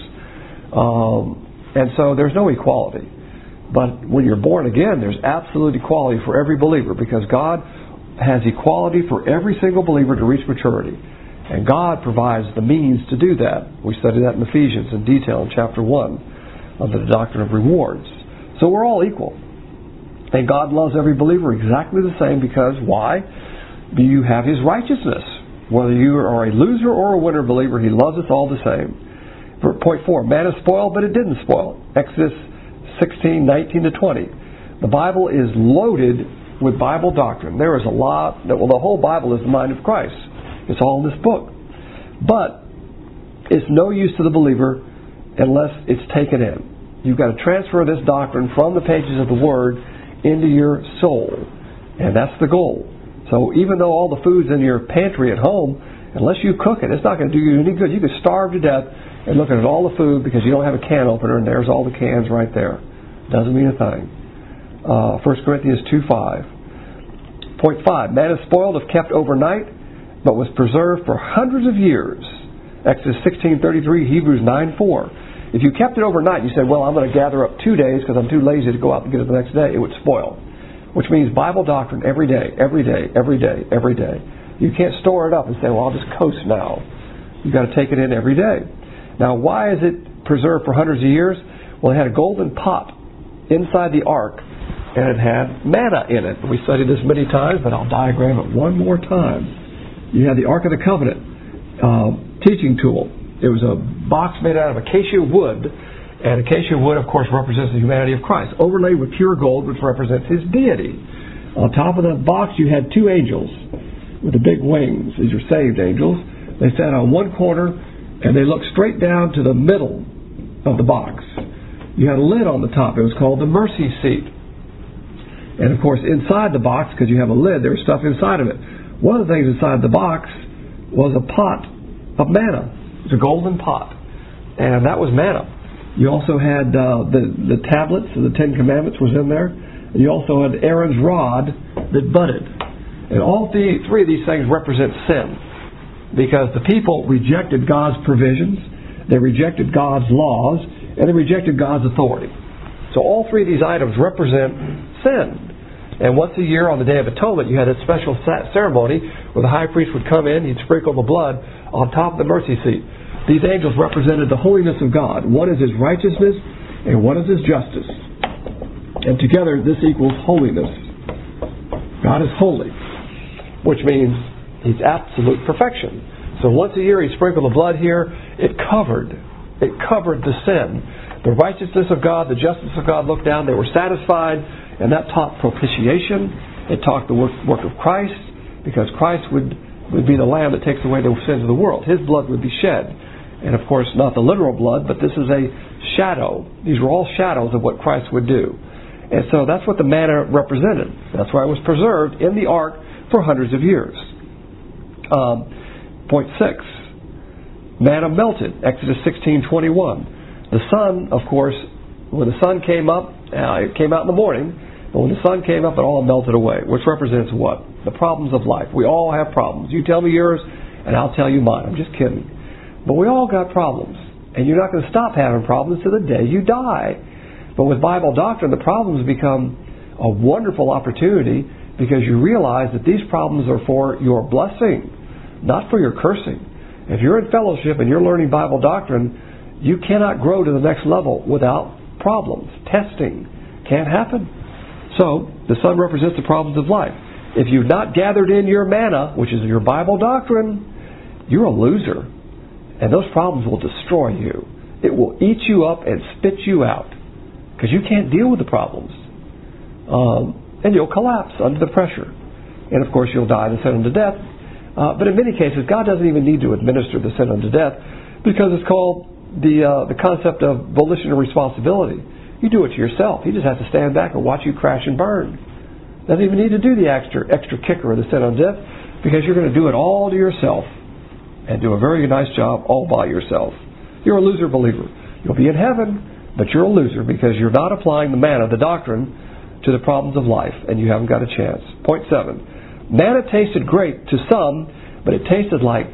Speaker 1: Um, and so there's no equality. But when you're born again, there's absolute equality for every believer, because God has equality for every single believer to reach maturity. And God provides the means to do that. We studied that in Ephesians in detail in chapter one of the doctrine of rewards. So we're all equal. And God loves every believer exactly the same, because why? You have His righteousness. Whether you are a loser or a winner believer, He loves us all the same. For point four, manna spoiled, but it didn't spoil. Exodus sixteen, nineteen to twenty. The Bible is loaded with Bible doctrine. There is a lot, that, well, the whole Bible is the mind of Christ. It's all in this book. But it's no use to the believer unless it's taken in. You've got to transfer this doctrine from the pages of the Word into your soul. And that's the goal. So even though all the food's in your pantry at home, unless you cook it, it's not going to do you any good. You could starve to death and looking at all the food because you don't have a can opener, and there's all the cans right there. Doesn't mean a thing. Uh, First Corinthians two five. Point five, manna spoiled if kept overnight, but was preserved for hundreds of years. Exodus sixteen thirty-three, Hebrews nine four. If you kept it overnight, you said, well, I'm going to gather up two days because I'm too lazy to go out and get it the next day, it would spoil. which means Bible doctrine every day, every day, every day, every day. You can't store it up and say, well, I'll just coast now. You've got to take it in every day. Now, why is it preserved for hundreds of years? Well, it had a golden pot inside the ark, and it had manna in it. We studied this many times, but I'll diagram it one more time. You had the Ark of the Covenant uh, teaching tool. It was a box made out of acacia wood, and acacia wood, of course, represents the humanity of Christ, overlaid with pure gold, which represents His deity. On top of the box, you had two angels with the big wings. These are saved angels. They sat on one corner, and they looked straight down to the middle of the box. You had a lid on the top. It was called the mercy seat. And, of course, inside the box, because you have a lid, there was stuff inside of it. One of the things inside the box was a pot of manna. It was a golden pot. And that was manna. You also had uh, the, the tablets of the Ten Commandments was in there. And you also had Aaron's rod that budded. And all the, three of these things represent sin. Because the people rejected God's provisions, they rejected God's laws, and they rejected God's authority. So all three of these items represent sin. And once a year on the Day of Atonement, you had a special ceremony where the high priest would come in, he'd sprinkle the blood on top of the mercy seat. These angels represented the holiness of God. One is His righteousness, and one is His justice. And together, this equals holiness. God is holy, which means He's absolute perfection. So once a year, He sprinkled the blood here. It covered, it covered the sin. The righteousness of God, the justice of God looked down. They were satisfied, and that taught propitiation. It taught the work, work of Christ, because Christ would, would be the Lamb that takes away the sins of the world. His blood would be shed. And, of course, not the literal blood, but this is a shadow. These were all shadows of what Christ would do. And so that's what the manna represented. That's why it was preserved in the ark for hundreds of years. Um, point six, manna melted, Exodus sixteen twenty-one. The sun, of course, when the sun came up, uh, it came out in the morning, but when the sun came up, it all melted away, which represents what? The problems of life. We all have problems. You tell me yours, and I'll tell you mine. I'm just kidding. But we all got problems, and you're not going to stop having problems till the day you die. But with Bible doctrine, the problems become a wonderful opportunity because you realize that these problems are for your blessing, not for your cursing. If you're in fellowship and you're learning Bible doctrine, you cannot grow to the next level without problems. Testing can't happen. So, the sun represents the problems of life. If you've not gathered in your manna, which is your Bible doctrine, you're a loser. And those problems will destroy you. It will eat you up and spit you out. Because you can't deal with the problems. Um, and you'll collapse under the pressure. And, of course, you'll die the sin unto death. Uh, but in many cases, God doesn't even need to administer the sin unto death because it's called the uh, the concept of volition and responsibility. You do it to yourself. He just has to stand back and watch you crash and burn. Doesn't even need to do the extra extra kicker of the sin on death because you're going to do it all to yourself and do a very nice job all by yourself. You're a loser believer. You'll be in heaven, but you're a loser because you're not applying the manna, the doctrine, to the problems of life, and you haven't got a chance. Point seven. Manna tasted great to some, but it tasted like,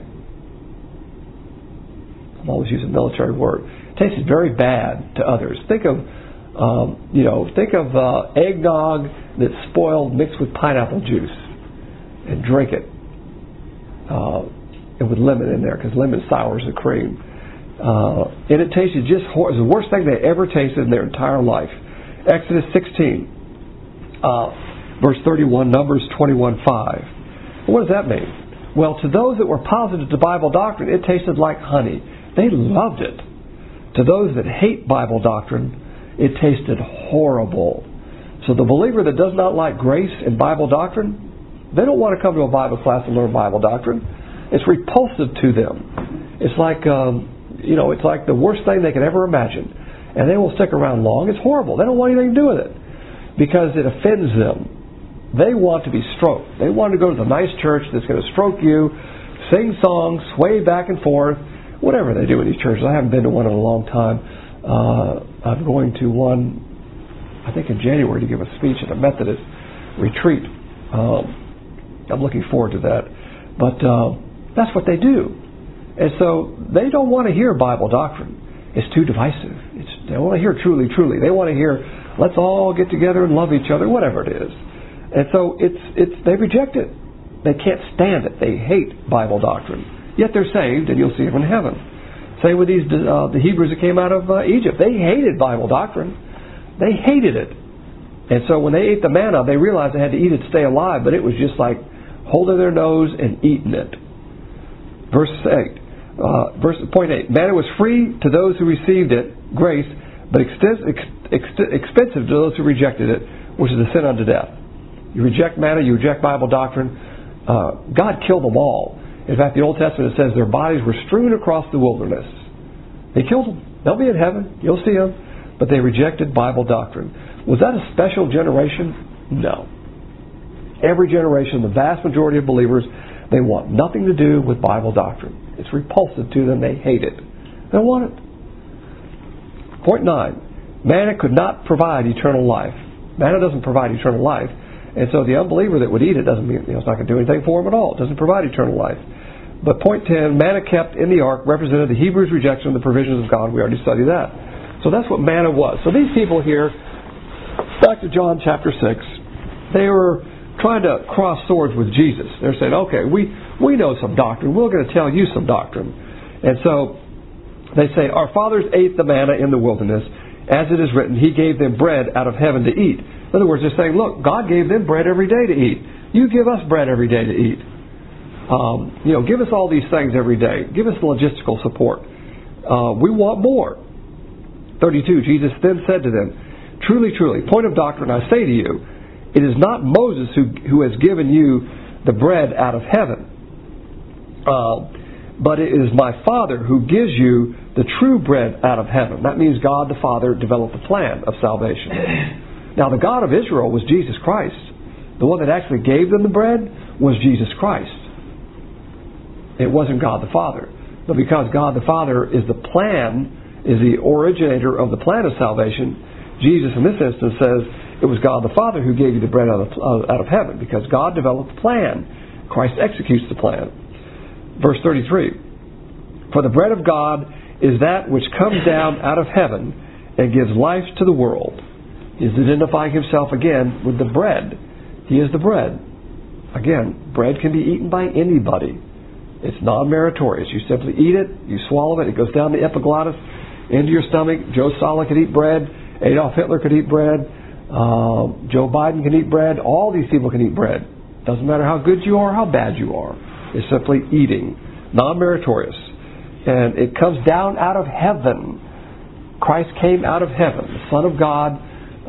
Speaker 1: I'm always using a military word, it tasted very bad to others. Think of, um, you know, think of uh, eggnog that's spoiled mixed with pineapple juice and drink it. Uh, and with lemon in there, because lemon sours the cream. Uh, and it tasted just hor- it was the worst thing they ever tasted in their entire life. Exodus sixteen, uh, verse thirty-one, Numbers twenty-one five. What does that mean? Well, to those that were positive to Bible doctrine, it tasted like honey. They loved it. To those that hate Bible doctrine, it tasted horrible. So the believer that does not like grace and Bible doctrine, they don't want to come to a Bible class and learn Bible doctrine. It's repulsive to them. It's like, um, you know, it's like the worst thing they could ever imagine. And they won't stick around long. It's horrible. They don't want anything to do with it because it offends them. They want to be stroked. They want to go to the nice church that's going to stroke you, sing songs, sway back and forth, whatever they do in these churches. I haven't been to one in a long time. Uh, I'm going to one, I think in January, to give a speech at a Methodist retreat. Um, I'm looking forward to that. But uh, that's what they do. And so they don't want to hear Bible doctrine. It's too divisive. It's, they don't want to hear truly, truly. They want to hear, let's all get together and love each other, whatever it is. And so it's it's they reject it. They can't stand it. They hate Bible doctrine. Yet they're saved, and you'll see them in heaven. Same with these uh, the Hebrews that came out of uh, Egypt. They hated Bible doctrine. They hated it. And so when they ate the manna, they realized they had to eat it to stay alive, but it was just like holding their nose and eating it. Verse eight. Uh, verse point eight. Manna was free to those who received it, grace, but exten- ex- ex- expensive to those who rejected it, which is a sin unto death. You reject manna, you reject Bible doctrine. Uh, God killed them all. In fact, the Old Testament says their bodies were strewn across the wilderness. He killed them. They'll be in heaven. You'll see them. But they rejected Bible doctrine. Was that a special generation? No. Every generation, the vast majority of believers, they want nothing to do with Bible doctrine. It's repulsive to them. They hate it. They don't want it. Point nine. Manna could not provide eternal life. Manna doesn't provide eternal life. And so the unbeliever that would eat it doesn't mean, you know, it's not going to do anything for him at all. It doesn't provide eternal life. But point ten, manna kept in the ark represented the Hebrews' rejection of the provisions of God. We already studied that. So that's what manna was. So these people here, back to John chapter six, they were trying to cross swords with Jesus. They're saying, okay, we, we know some doctrine. We're going to tell you some doctrine. And so they say, our fathers ate the manna in the wilderness. As it is written, He gave them bread out of heaven to eat. In other words, they're saying, look, God gave them bread every day to eat. You give us bread every day to eat. Um, you know, give us all these things every day. Give us logistical support. Uh, we want more. thirty-two, Jesus then said to them, truly, truly, point of doctrine, I say to you, it is not Moses who, who has given you the bread out of heaven, uh, but it is my Father who gives you the true bread out of heaven. That means God the Father developed the plan of salvation. Now, the God of Israel was Jesus Christ. The one that actually gave them the bread was Jesus Christ. It wasn't God the Father. But because God the Father is the plan, is the originator of the plan of salvation, Jesus in this instance says it was God the Father who gave you the bread out of, uh, out of heaven, because God developed the plan. Christ executes the plan. Verse thirty-three, for the bread of God is that which comes down out of heaven and gives life to the world. He is identifying himself again with the bread. He is the bread. Again, bread can be eaten by anybody. It's non-meritorious. You simply eat it, you swallow it, it goes down the epiglottis into your stomach. Joe Stalin could eat bread. Adolf Hitler could eat bread. Uh, Joe Biden can eat bread. All these people can eat bread. Doesn't matter how good you are, how bad you are. It's simply eating. Non-meritorious. And it comes down out of heaven. Christ came out of heaven. The Son of God,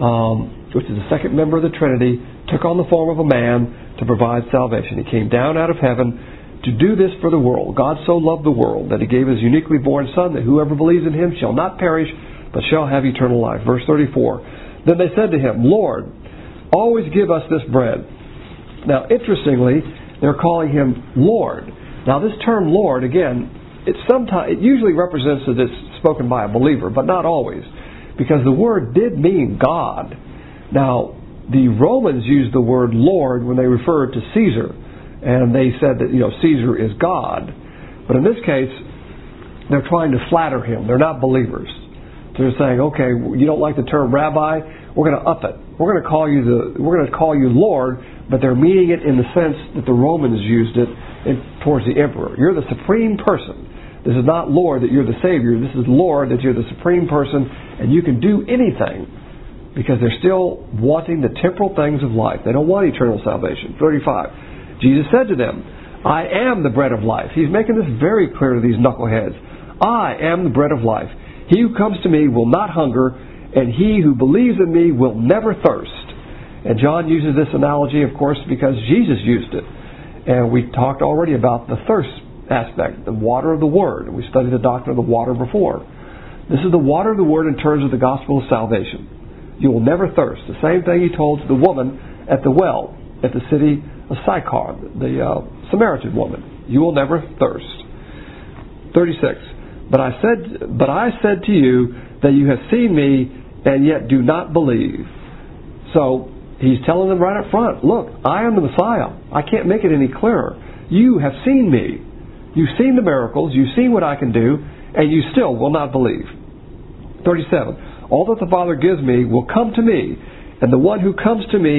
Speaker 1: um, which is the second member of the Trinity, took on the form of a man to provide salvation. He came down out of heaven to do this for the world. God so loved the world that He gave His uniquely born Son, that whoever believes in Him shall not perish, but shall have eternal life. Verse thirty-four. Then they said to Him, Lord, always give us this bread. Now, interestingly, they're calling Him Lord. Now, this term Lord, again, it sometimes it usually represents that it's spoken by a believer, but not always, because the word did mean God. Now, the Romans used the word Lord when they referred to Caesar, and they said that, you know, Caesar is God. But in this case, they're trying to flatter him. They're not believers. They're saying, okay, you don't like the term rabbi, we're going to up it. We're going to call you the we're going to call you Lord, but they're meaning it in the sense that the Romans used it in, towards the emperor. You're the supreme person. This is not Lord that you're the Savior. This is Lord that you're the supreme person, and you can do anything, because they're still wanting the temporal things of life. They don't want eternal salvation. thirty-five. Jesus said to them, I am the bread of life. He's making this very clear to these knuckleheads. I am the bread of life. He who comes to me will not hunger, and he who believes in me will never thirst. And John uses this analogy, of course, because Jesus used it. And we talked already about the thirst aspect, the water of the Word. And we studied the doctrine of the water before. This is the water of the Word in terms of the gospel of salvation. You will never thirst. The same thing He told to the woman at the well, at the city of Sychar, the uh, Samaritan woman. You will never thirst. thirty-six. But I said, but I said to you that you have seen me and yet do not believe. So He's telling them right up front, look, I am the Messiah. I can't make it any clearer. You have seen me. You've seen the miracles. You've seen what I can do, and you still will not believe. thirty-seven. All that the Father gives me will come to me, and the one who comes to me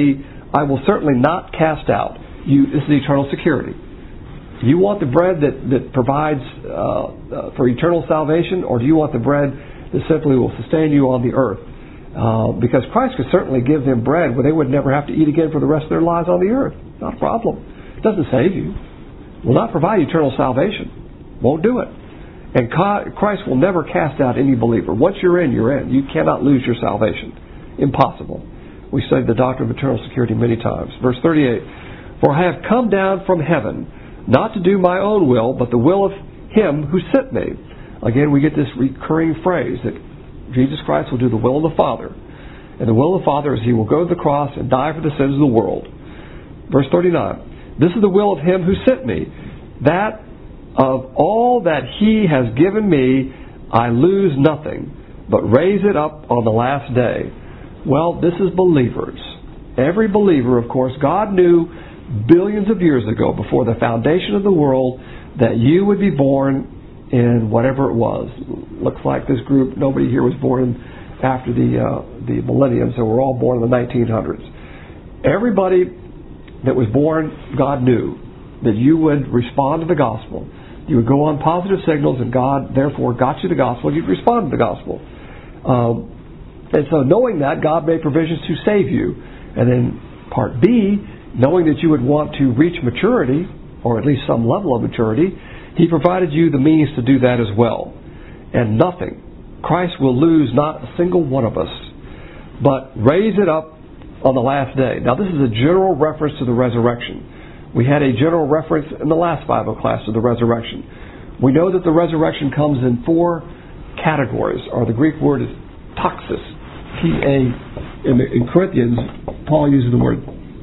Speaker 1: I will certainly not cast out. You, this is eternal security. You want the bread that, that provides uh, uh, for eternal salvation, or do you want the bread that simply will sustain you on the earth? Uh, because Christ could certainly give them bread where they would never have to eat again for the rest of their lives on the earth. Not a problem. It doesn't save you. Will not provide eternal salvation. Won't do it. And Christ will never cast out any believer. Once you're in, you're in. You cannot lose your salvation. Impossible. We studied the doctrine of eternal security many times. Verse thirty-eight, for I have come down from heaven, not to do my own will, but the will of Him who sent me. Again, we get this recurring phrase that Jesus Christ will do the will of the Father. And the will of the Father is He will go to the cross and die for the sins of the world. Verse thirty-nine, this is the will of Him who sent me, that of all that He has given me, I lose nothing, but raise it up on the last day. Well, this is believers. Every believer, of course, God knew billions of years ago, before the foundation of the world, that you would be born in whatever it was. Looks like this group, nobody here was born after the uh, the millennium, so we're all born in the nineteen hundreds. Everybody that was born, God knew that you would respond to the gospel. You would go on positive signals, and God, therefore, got you the gospel. You'd respond to the gospel. Um, and so knowing that, God made provisions to save you. And then part B, knowing that you would want to reach maturity, or at least some level of maturity, He provided you the means to do that as well. And nothing. Christ will lose not a single one of us, but raise it up on the last day. Now this is a general reference to the resurrection. We had a general reference in the last Bible class to the resurrection. We know that the resurrection comes in four categories, or the Greek word is toxis. T A in, in Corinthians, Paul uses the word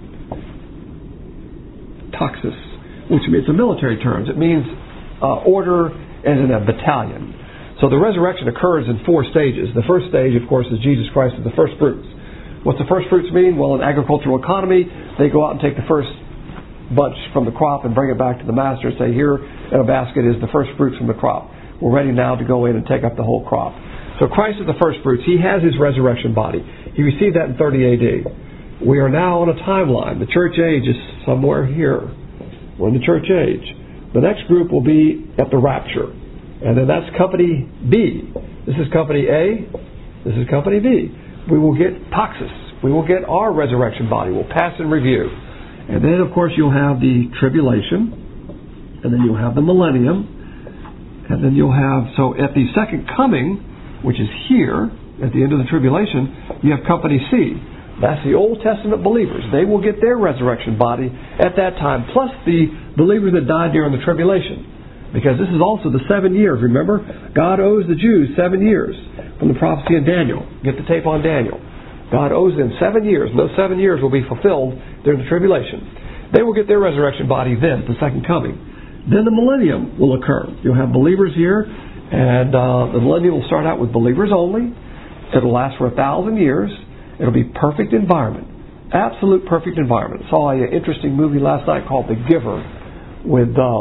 Speaker 1: toxis, which means, it's a military term. It means uh, order as in a battalion. So the resurrection occurs in four stages. The first stage, of course, is Jesus Christ is the first fruits. What's the first fruits mean? Well, in agricultural economy, they go out and take the first bunch from the crop and bring it back to the master and say, here in a basket is the first fruits from the crop. We're ready now to go in and take up the whole crop. So Christ is the first fruits. He has His resurrection body. He received that in thirty A D. We are now on a timeline. The church age is somewhere here. We're in the church age. The next group will be at the rapture. And then that's company B. This is company A. This is company B. We will get toxis. We will get our resurrection body. We'll pass in review. And then, of course, you'll have the tribulation. And then you'll have the millennium. And then you'll have, so at the second coming, which is here, at the end of the tribulation, you have company C. That's the Old Testament believers. They will get their resurrection body at that time, plus the believers that died during the tribulation. Because this is also the seven years, remember? God owes the Jews seven years from the prophecy in Daniel. Get the tape on Daniel. God owes them seven years, and those seven years will be fulfilled during the tribulation. They will get their resurrection body then, the second coming. Then the millennium will occur. You'll have believers here, and uh, the millennium will start out with believers only. It'll last for a thousand years. It'll be perfect environment. Absolute perfect environment. I saw an interesting movie last night called The Giver with, uh,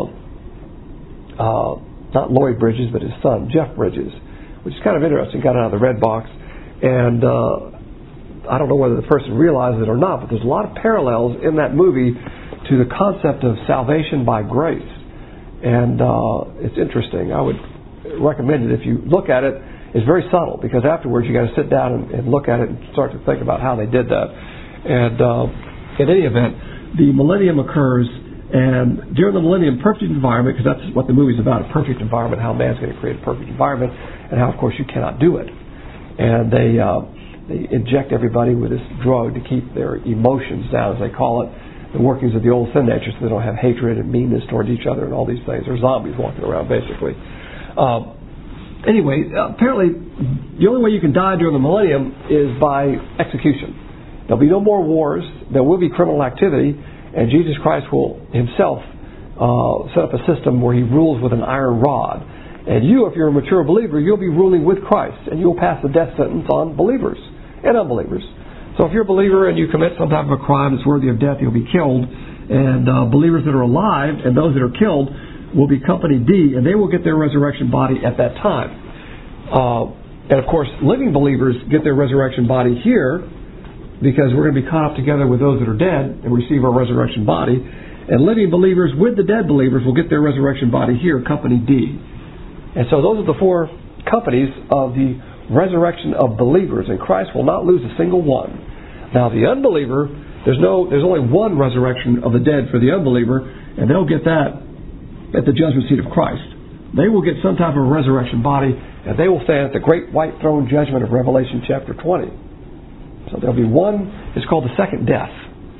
Speaker 1: uh, not Lloyd Bridges, but his son, Jeff Bridges, which is kind of interesting. Got it out of the red box. And uh, I don't know whether the person realizes it or not, but there's a lot of parallels in that movie to the concept of salvation by grace. And uh, it's interesting. I would recommend it if you look at it. It's very subtle, because afterwards you got to sit down and, and look at it and start to think about how they did that. And uh, in any event, the millennium occurs, and during the millennium, perfect environment, because that's what the movie's about, a perfect environment, how man's going to create a perfect environment, and how, of course, you cannot do it. And they uh, they inject everybody with this drug to keep their emotions down, as they call it, the workings of the old sin nature, so they don't have hatred and meanness towards each other and all these things. They're zombies walking around, basically. Um, Anyway, apparently, the only way you can die during the millennium is by execution. There'll be no more wars. There will be criminal activity, and Jesus Christ will Himself uh, set up a system where He rules with an iron rod. And you, if you're a mature believer, you'll be ruling with Christ, and you'll pass the death sentence on believers and unbelievers. So if you're a believer and you commit some type of a crime that's worthy of death, you'll be killed. And uh, believers that are alive and those that are killed will be company D, and they will get their resurrection body at that time. Uh, and of course, living believers get their resurrection body here because we're going to be caught up together with those that are dead and receive our resurrection body. And living believers with the dead believers will get their resurrection body here, company D. And so those are the four companies of the resurrection of believers, and Christ will not lose a single one. Now the unbeliever, there's no, there's only one resurrection of the dead for the unbeliever, and they'll get that at the judgment seat of Christ. They will get some type of resurrection body, and they will stand at the great white throne judgment of Revelation chapter twenty. So there'll be one, it's called the second death.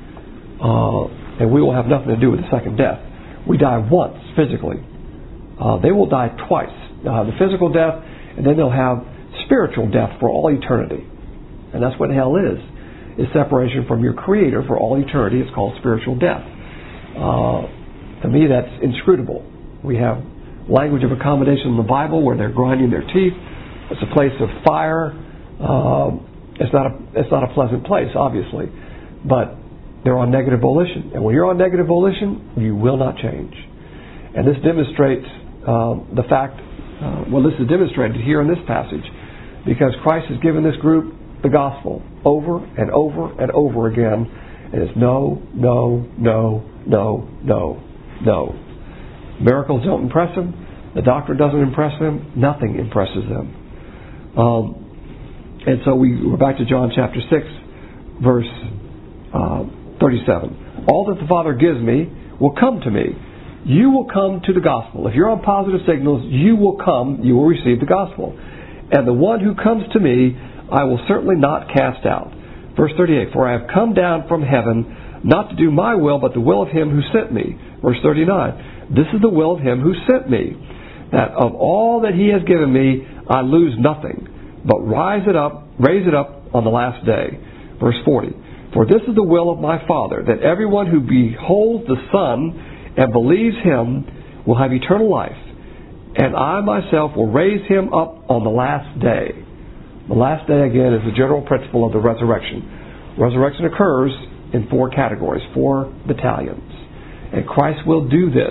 Speaker 1: Uh, and we will have nothing to do with the second death. We die once, physically. Uh, they will die twice. They'll have the physical death, and then they'll have spiritual death for all eternity. And that's what hell is. It's separation from your Creator for all eternity. It's called spiritual death. Uh, to me, that's inscrutable. We have language of accommodation in the Bible where they're grinding their teeth. It's a place of fire. Uh, it's not a, it's not a pleasant place, obviously. But they're on negative volition. And when you're on negative volition, you will not change. And this demonstrates uh, the fact, uh, well, this is demonstrated here in this passage, because Christ has given this group the gospel over and over and over again. And it's no, no, no, no, no, no. Miracles don't impress them. The doctrine doesn't impress them. Nothing impresses them. Um, and so we, we're back to John chapter six, verse uh, thirty-seven. All that the Father gives me will come to me. You will come to the gospel. If you're on positive signals, you will come, you will receive the gospel. And the one who comes to me, I will certainly not cast out. Verse thirty-eight, for I have come down from heaven, not to do my will, but the will of him who sent me. Verse thirty-nine, this is the will of him who sent me, that of all that he has given me, I lose nothing, but rise it up, raise it up on the last day. Verse forty, for this is the will of my Father, that everyone who beholds the Son and believes him will have eternal life, and I myself will raise him up on the last day. The last day, again, is the general principle of the resurrection. Resurrection occurs in four categories, four battalions. And Christ will do this.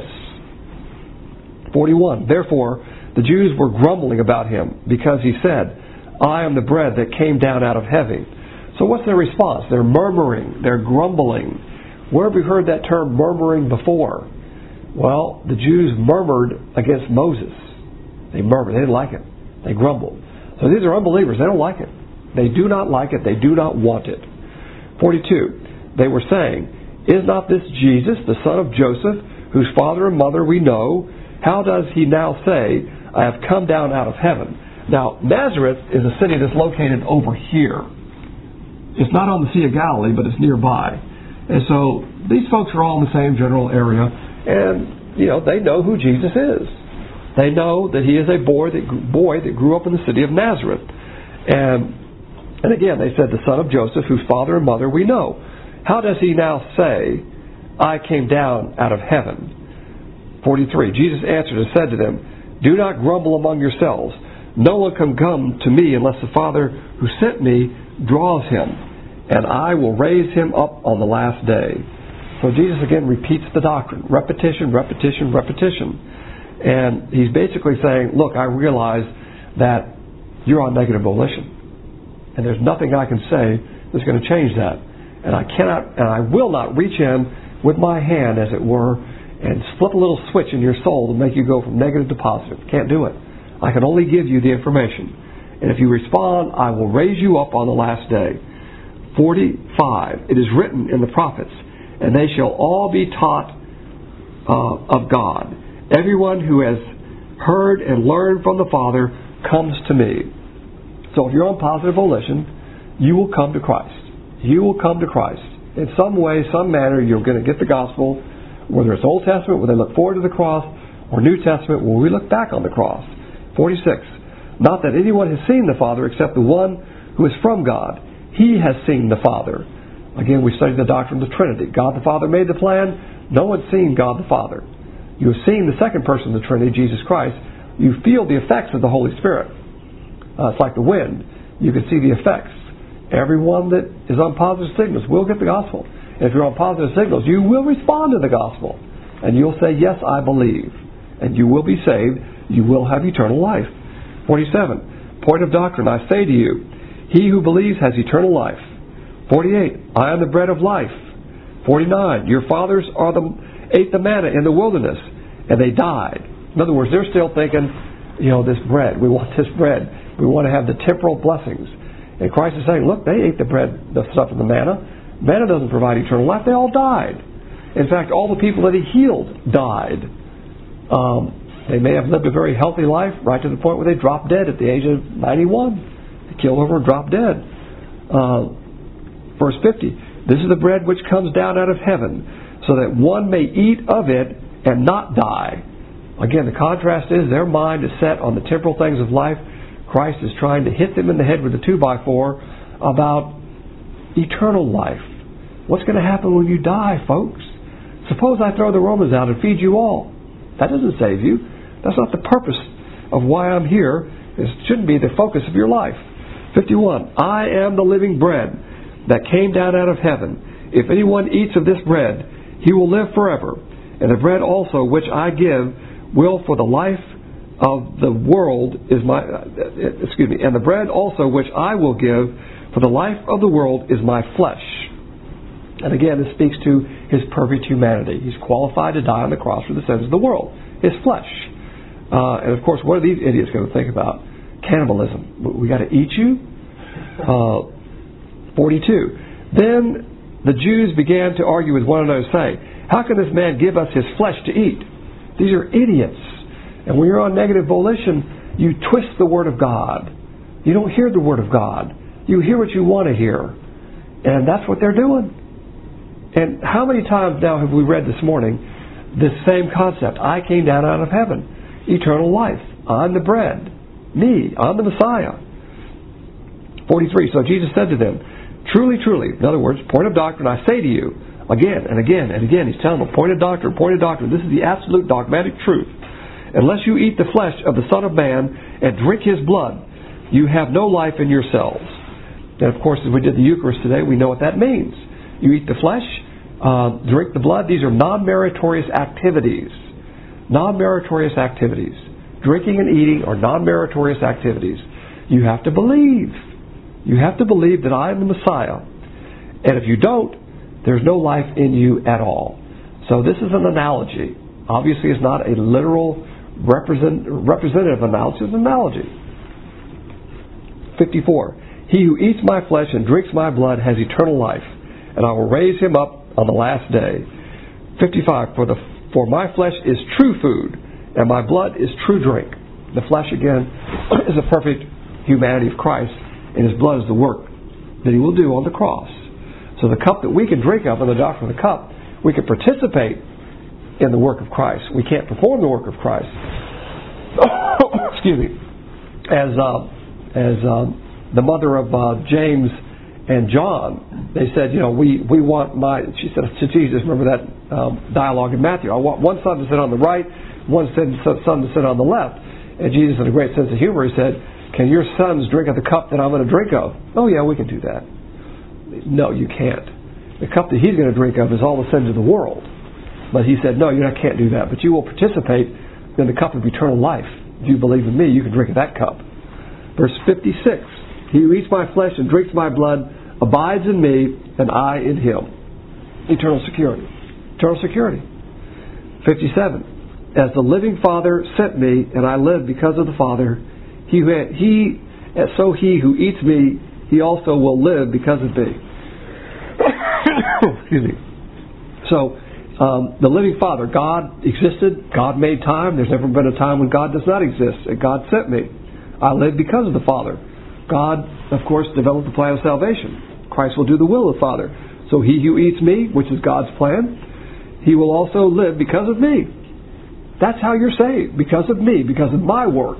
Speaker 1: forty-one, therefore, the Jews were grumbling about him, because he said, I am the bread that came down out of heaven. So what's their response? They're murmuring. They're grumbling. Where have we heard that term murmuring before? Well, the Jews murmured against Moses. They murmured. They didn't like it. They grumbled. So these are unbelievers. They don't like it. They do not like it. They do not want it. forty-two, they were saying, is not this Jesus, the son of Joseph, whose father and mother we know? How does he now say, I have come down out of heaven? Now, Nazareth is a city that's located over here. It's not on the Sea of Galilee, but it's nearby. And so these folks are all in the same general area, and, you know, they know who Jesus is. They know that he is a boy that, boy that grew up in the city of Nazareth. And, and again, they said, the son of Joseph, whose father and mother we know. How does he now say, I came down out of heaven? forty-three, Jesus answered and said to them, do not grumble among yourselves. No one can come to me unless the Father who sent me draws him, and I will raise him up on the last day. So Jesus again repeats the doctrine. Repetition, repetition, repetition. And he's basically saying, look, I realize that you're on negative volition. And there's nothing I can say that's going to change that. And I cannot, and I will not reach in with my hand, as it were, and flip a little switch in your soul to make you go from negative to positive. Can't do it. I can only give you the information. And if you respond, I will raise you up on the last day. forty-five, it is written in the prophets, and they shall all be taught uh, of God. Everyone who has heard and learned from the Father comes to me. So if you're on positive volition, you will come to Christ. You will come to Christ. In some way, some manner, you're going to get the gospel, whether it's Old Testament, where they look forward to the cross, or New Testament, where we look back on the cross. forty-six, not that anyone has seen the Father except the one who is from God. He has seen the Father. Again, we studied the doctrine of the Trinity. God the Father made the plan. No one's seen God the Father. You have seen the second person of the Trinity, Jesus Christ. You feel the effects of the Holy Spirit. Uh, it's like the wind. You can see the effects. Everyone that is on positive signals will get the gospel. And if you're on positive signals, you will respond to the gospel. And you'll say, yes, I believe. And you will be saved. You will have eternal life. forty-seven, point of doctrine, I say to you, he who believes has eternal life. forty-eight, I am the bread of life. forty-nine, your fathers are the, ate the manna in the wilderness, and they died. In other words, they're still thinking, you know, this bread. We want this bread. We want to have the temporal blessings. And Christ is saying, look, they ate the bread, the stuff in the manna. Manna doesn't provide eternal life. They all died. In fact, all the people that he healed died. Um, they may have lived a very healthy life right to the point where they dropped dead at the age of ninety-one. They killed over and dropped dead. Uh, verse fifty, this is the bread which comes down out of heaven, so that one may eat of it and not die. Again, the contrast is their mind is set on the temporal things of life. Christ is trying to hit them in the head with a two by four about eternal life. What's going to happen when you die, folks? Suppose I throw the Romans out and feed you all. That doesn't save you. That's not the purpose of why I'm here. It shouldn't be the focus of your life. fifty-one, I am the living bread that came down out of heaven. If anyone eats of this bread, he will live forever. And the bread also which I give will for the life of the world is my, uh, excuse me, and the bread also which I will give for the life of the world is my flesh. And again, this speaks to his perfect humanity. He's qualified to die on the cross for the sins of the world. His flesh. Uh, and of course, what are these idiots going to think about? Cannibalism. We got to eat you? Uh, forty-two. Then the Jews began to argue with one another, saying, how can this man give us his flesh to eat? These are idiots. And when you're on negative volition, you twist the Word of God. You don't hear the Word of God. You hear what you want to hear. And that's what they're doing. And how many times now have we read this morning this same concept? I came down out of heaven. Eternal life. I'm the bread. Me. I'm the Messiah. forty-three. So Jesus said to them, truly, truly, in other words, point of doctrine, I say to you, again and again and again, he's telling them, point of doctrine, point of doctrine. This is the absolute dogmatic truth. Unless you eat the flesh of the Son of Man and drink his blood, you have no life in yourselves. And of course, as we did the Eucharist today, we know what that means. You eat the flesh, uh, drink the blood. These are non-meritorious activities. Non-meritorious activities. Drinking and eating are non-meritorious activities. You have to believe. You have to believe that I am the Messiah. And if you don't, there's no life in you at all. So this is an analogy. Obviously, it's not a literal represent, representative analogy. It's an analogy. fifty-four. He who eats my flesh and drinks my blood has eternal life, and I will raise him up on the last day. fifty-five. For the for my flesh is true food, and my blood is true drink. The flesh, again, is the perfect humanity of Christ, and his blood is the work that he will do on the cross. So the cup that we can drink of, and the doctrine of the cup, we can participate in the work of Christ. We can't perform the work of Christ. Excuse me. As uh, as uh, the mother of uh, James and John, they said, you know, we, we want my, she said to Jesus, remember that um, dialogue in Matthew, I want one son to sit on the right, one son to sit on the left. And Jesus, in a great sense of humor, he said, can your sons drink of the cup that I'm going to drink of? Oh yeah, we can do that. No, you can't. The cup that he's going to drink of is all the sins of the world. But he said, no, you can't do that. But you will participate in the cup of eternal life. If you believe in me, you can drink of that cup. Verse fifty-six. He who eats my flesh and drinks my blood abides in me, and I in him. Eternal security. Eternal security. fifty-seven. As the living Father sent me, and I live because of the Father, he, who, he so he who eats me, he also will live because of me. Excuse me. So, um, the living Father, God existed, God made time. There's never been a time when God does not exist, and God sent me. I live because of the Father. God, of course, developed the plan of salvation. Christ will do the will of the Father. So he who eats me, which is God's plan, he will also live because of me. That's how you're saved, because of me, because of my work.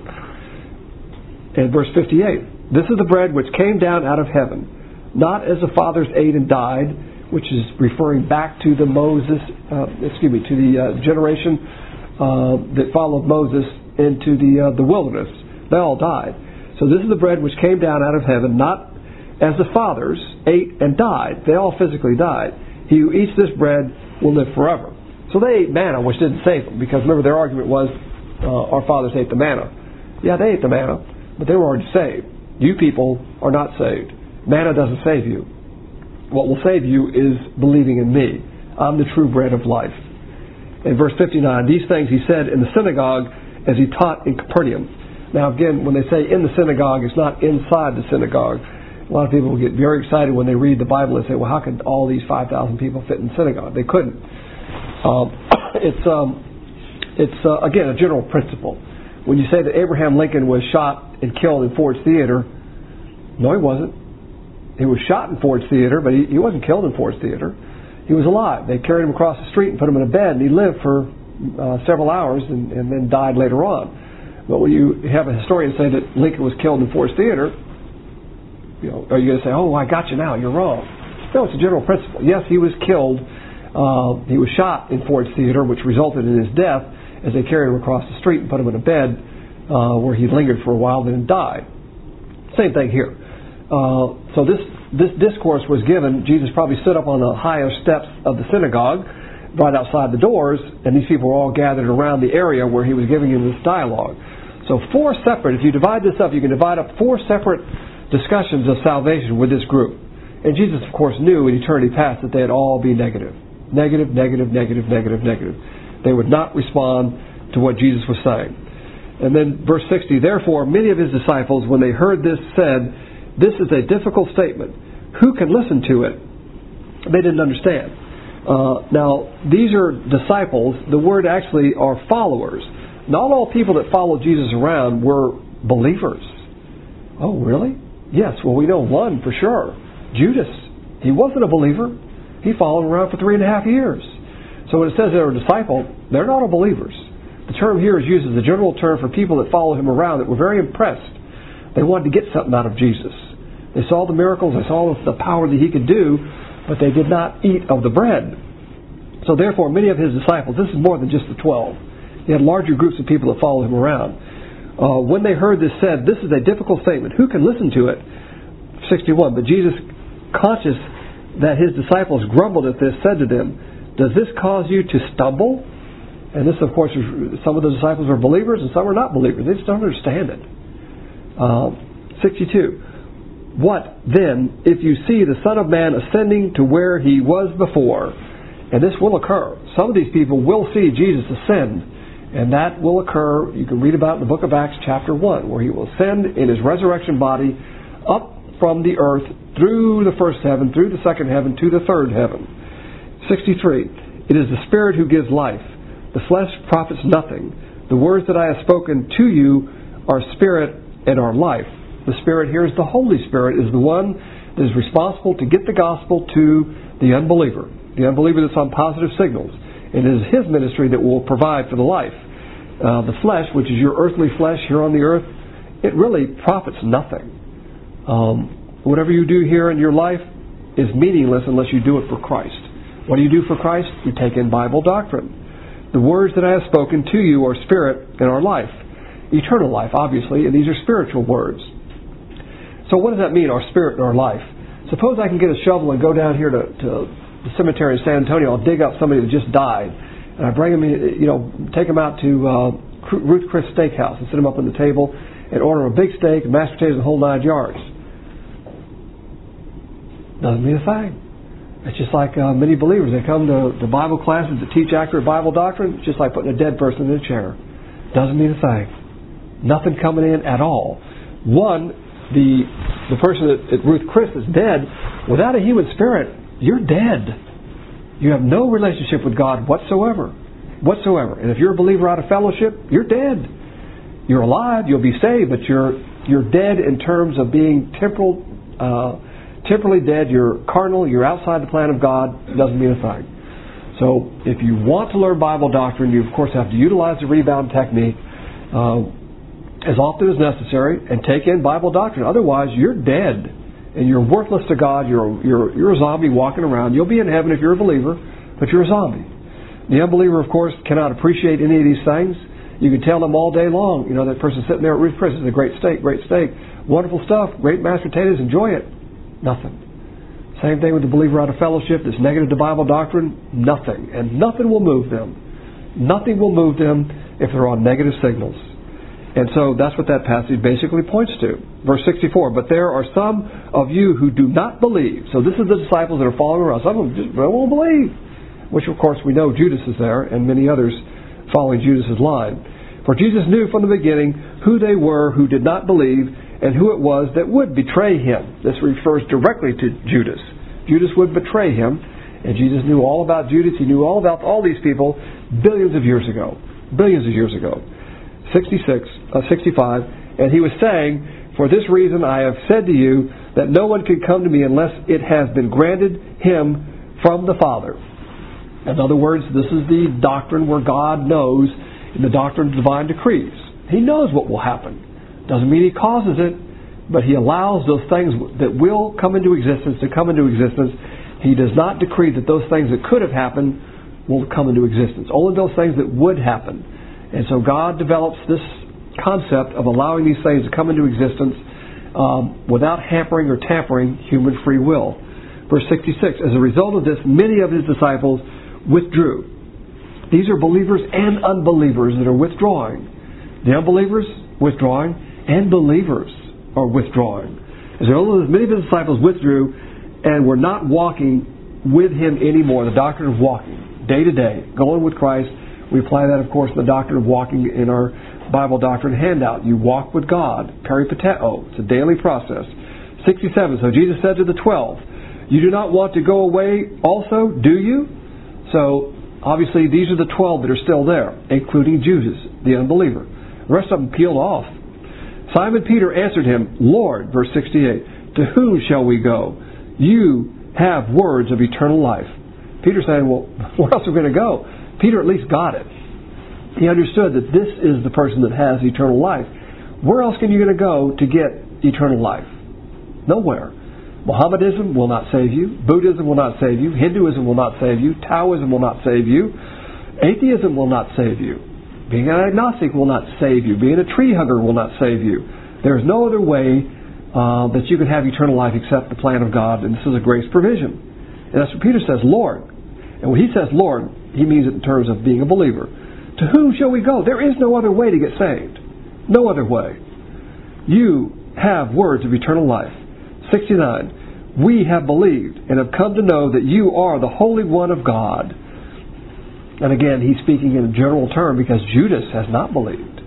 Speaker 1: And verse fifty-eight, this is the bread which came down out of heaven, not as the fathers ate and died, which is referring back to the Moses, uh, excuse me, to the uh, generation uh, that followed Moses into the uh, the wilderness. They all died. So this is the bread which came down out of heaven, not as the fathers ate and died. They all physically died. He who eats this bread will live forever. So they ate manna, which didn't save them, because remember their argument was, uh, our fathers ate the manna. Yeah, they ate the manna, but they were already saved. You people are not saved. Manna doesn't save you. what will save you is believing in me. I'm the true bread of life. In verse fifty-nine, these things he said in the synagogue as he taught in Capernaum. Now again, when they say in the synagogue, it's not inside the synagogue. A lot of people will get very excited when they read the Bible and say, well, how could all these five thousand people fit in the synagogue? They couldn't. Um, it's, um, it's uh, again, a general principle. When you say that Abraham Lincoln was shot and killed in Ford's Theater, no, he wasn't. He was shot in Ford's Theater, but he, he wasn't killed in Ford's Theater. He was alive. They carried him across the street and put him in a bed, and he lived for uh, several hours and, and then died later on. But when you have a historian say that Lincoln was killed in Ford's Theater, you know, are you going to say, oh, I got you now, you're wrong? No, it's a general principle. Yes, he was killed. Uh, he was shot in Ford's Theater, which resulted in his death as they carried him across the street and put him in a bed uh, where he lingered for a while, then died. Same thing here. Uh, so this this discourse was given. Jesus probably stood up on the higher steps of the synagogue, right outside the doors, and these people were all gathered around the area where he was giving them this dialogue. So four separate, if you divide this up, you can divide up four separate discussions of salvation with this group. And Jesus, of course, knew in eternity past that they'd all be negative. Negative, negative, negative, negative, negative. They would not respond to what Jesus was saying. And then verse sixty, therefore many of his disciples, when they heard this, said, this is a difficult statement. Who can listen to it? They didn't understand. Uh, now, these are disciples. The word actually are followers. Not all people that followed Jesus around were believers. Oh, really? Yes, well, we know one for sure. Judas. He wasn't a believer. He followed around for three and a half years. So when it says they're a disciple, they're not all believers. The term here is used as a general term for people that followed him around that were very impressed. They wanted to get something out of Jesus. They saw the miracles, they saw the power that he could do, but they did not eat of the bread. So therefore, many of his disciples, this is more than just the twelve. He had larger groups of people that followed him around. Uh, when they heard this said, this is a difficult statement. Who can listen to it? sixty-one, but Jesus, conscious that his disciples grumbled at this, said to them, does this cause you to stumble? And this, of course, some of the disciples were believers and some were not believers. They just don't understand it. Uh, sixty-two. What then if you see the Son of Man ascending to where he was before? And this will occur. Some of these people will see Jesus ascend. And that will occur, you can read about in the book of Acts chapter one, where he will ascend in his resurrection body up from the earth through the first heaven, through the second heaven, to the third heaven. sixty-three. It is the Spirit who gives life. The flesh profits nothing. The words that I have spoken to you are spirit and are life. The Spirit here is the Holy Spirit, is the one that is responsible to get the gospel to the unbeliever. The unbeliever that's on positive signals. It is his ministry that will provide for the life. Uh, the flesh, which is your earthly flesh here on the earth, it really profits nothing. Um, whatever you do here in your life is meaningless unless you do it for Christ. What do you do for Christ? You take in Bible doctrine. The words that I have spoken to you are spirit and are life. Eternal life, obviously, and these are spiritual words. So what does that mean, our spirit and our life? Suppose I can get a shovel and go down here to, to the cemetery in San Antonio. I'll dig up somebody that just died. And I bring them, you know, take them out to uh, Ruth Chris Steakhouse and sit them up on the table and order a big steak and mashed potatoes and the whole nine yards. Doesn't mean a thing. It's just like uh, many believers. They come to the Bible classes to teach accurate Bible doctrine. It's just like putting a dead person in a chair. Doesn't mean a thing. Nothing coming in at all. One, the the person at, at Ruth Chris is dead. Without a human spirit, you're dead. You have no relationship with God whatsoever. Whatsoever. And if you're a believer out of fellowship, you're dead. You're alive, you'll be saved, but you're you're dead in terms of being temporal, uh, temporally dead. You're carnal, you're outside the plan of God. It doesn't mean a thing. So if you want to learn Bible doctrine, you of course have to utilize the rebound technique uh, as often as necessary and take in Bible doctrine. Otherwise, you're dead and you're worthless to God. You're you're you're a zombie walking around. You'll be in heaven if you're a believer, but you're a zombie. The unbeliever, of course, cannot appreciate any of these things. You can tell them all day long, you know, that person sitting there at Ruth Chris is a great steak, great steak, wonderful stuff, great mashed potatoes, enjoy it. Nothing. Same thing with the believer out of fellowship that's negative to Bible doctrine. Nothing. And nothing will move them. Nothing will move them if they're on negative signals. And so that's what that passage basically points to. Verse sixty-four, but there are some of you who do not believe. So this is the disciples that are following around. Some of them just won't believe. Which, of course, we know Judas is there and many others following Judas' line. For Jesus knew from the beginning who they were who did not believe and who it was that would betray him. This refers directly to Judas. Judas would betray him, and Jesus knew all about Judas. He knew all about all these people billions of years ago. Billions of years ago. sixty-six, uh, sixty-five, and he was saying, for this reason I have said to you that no one can come to me unless it has been granted him from the Father. In other words, this is the doctrine where God knows in the doctrine of divine decrees. He knows what will happen. Doesn't mean He causes it, but He allows those things that will come into existence to come into existence. He does not decree that those things that could have happened will come into existence. Only those things that would happen. And so God develops this concept of allowing these things to come into existence um, without hampering or tampering human free will. Verse sixty-six, as a result of this, many of His disciples withdrew. These are believers and unbelievers that are withdrawing. The unbelievers withdrawing and believers are withdrawing. As a result of this, many of His disciples withdrew and were not walking with Him anymore. The doctrine of walking, day to day, going with Christ. We apply that, of course, in the doctrine of walking in our Bible doctrine handout. You walk with God, peripateo. It's a daily process. sixty-seven, so Jesus said to the twelve, you do not want to go away also, do you? So, obviously, these are the twelve that are still there, including Judas, the unbeliever. The rest of them peeled off. Simon Peter answered Him, Lord, verse sixty-eight, to whom shall we go? You have words of eternal life. Peter saying, well, where else are we going to go? Peter at least got it. He understood that this is the person that has eternal life. Where else can you going to go to get eternal life? Nowhere. Mohammedanism will not save you. Buddhism will not save you. Hinduism will not save you. Taoism will not save you. Atheism will not save you. Being an agnostic will not save you. Being a tree hugger will not save you. There is no other way uh, that you can have eternal life except the plan of God, and this is a grace provision. And that's what Peter says, Lord. And when he says Lord, he means it in terms of being a believer. To whom shall we go? There is no other way to get saved. No other way. You have words of eternal life. sixty-nine. We have believed and have come to know that you are the Holy One of God. And again, he's speaking in a general term because Judas has not believed.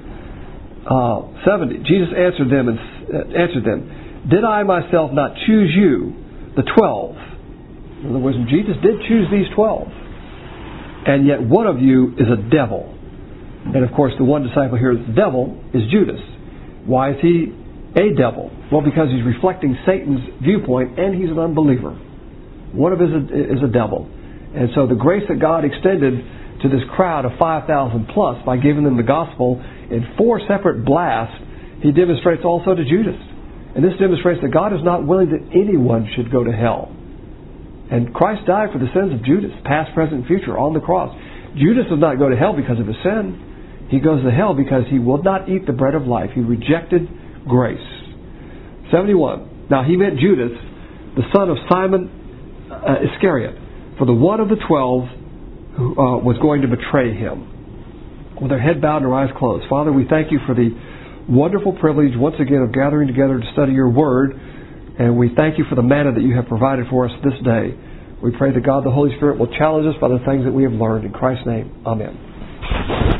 Speaker 1: Uh, seventy. Jesus answered them and uh, answered them, did I myself not choose you, the twelve? In other words, Jesus did choose these twelve. And yet one of you is a devil. And of course, the one disciple here that's the devil is Judas. Why is he a devil? Well, because he's reflecting Satan's viewpoint and he's an unbeliever. One of us is a, is a devil. And so the grace that God extended to this crowd of five thousand plus by giving them the gospel in four separate blasts, He demonstrates also to Judas. And this demonstrates that God is not willing that anyone should go to hell. And Christ died for the sins of Judas, past, present, future, on the cross. Judas does not go to hell because of his sin. He goes to hell because he will not eat the bread of life. He rejected grace. seventy-one. Now he meant Judas, the son of Simon uh, Iscariot, for the one of the twelve who uh, was going to betray him. With their head bowed and their eyes closed. Father, we thank you for the wonderful privilege once again of gathering together to study your word. And we thank you for the manna that you have provided for us this day. We pray that God the Holy Spirit will challenge us by the things that we have learned. In Christ's name, amen.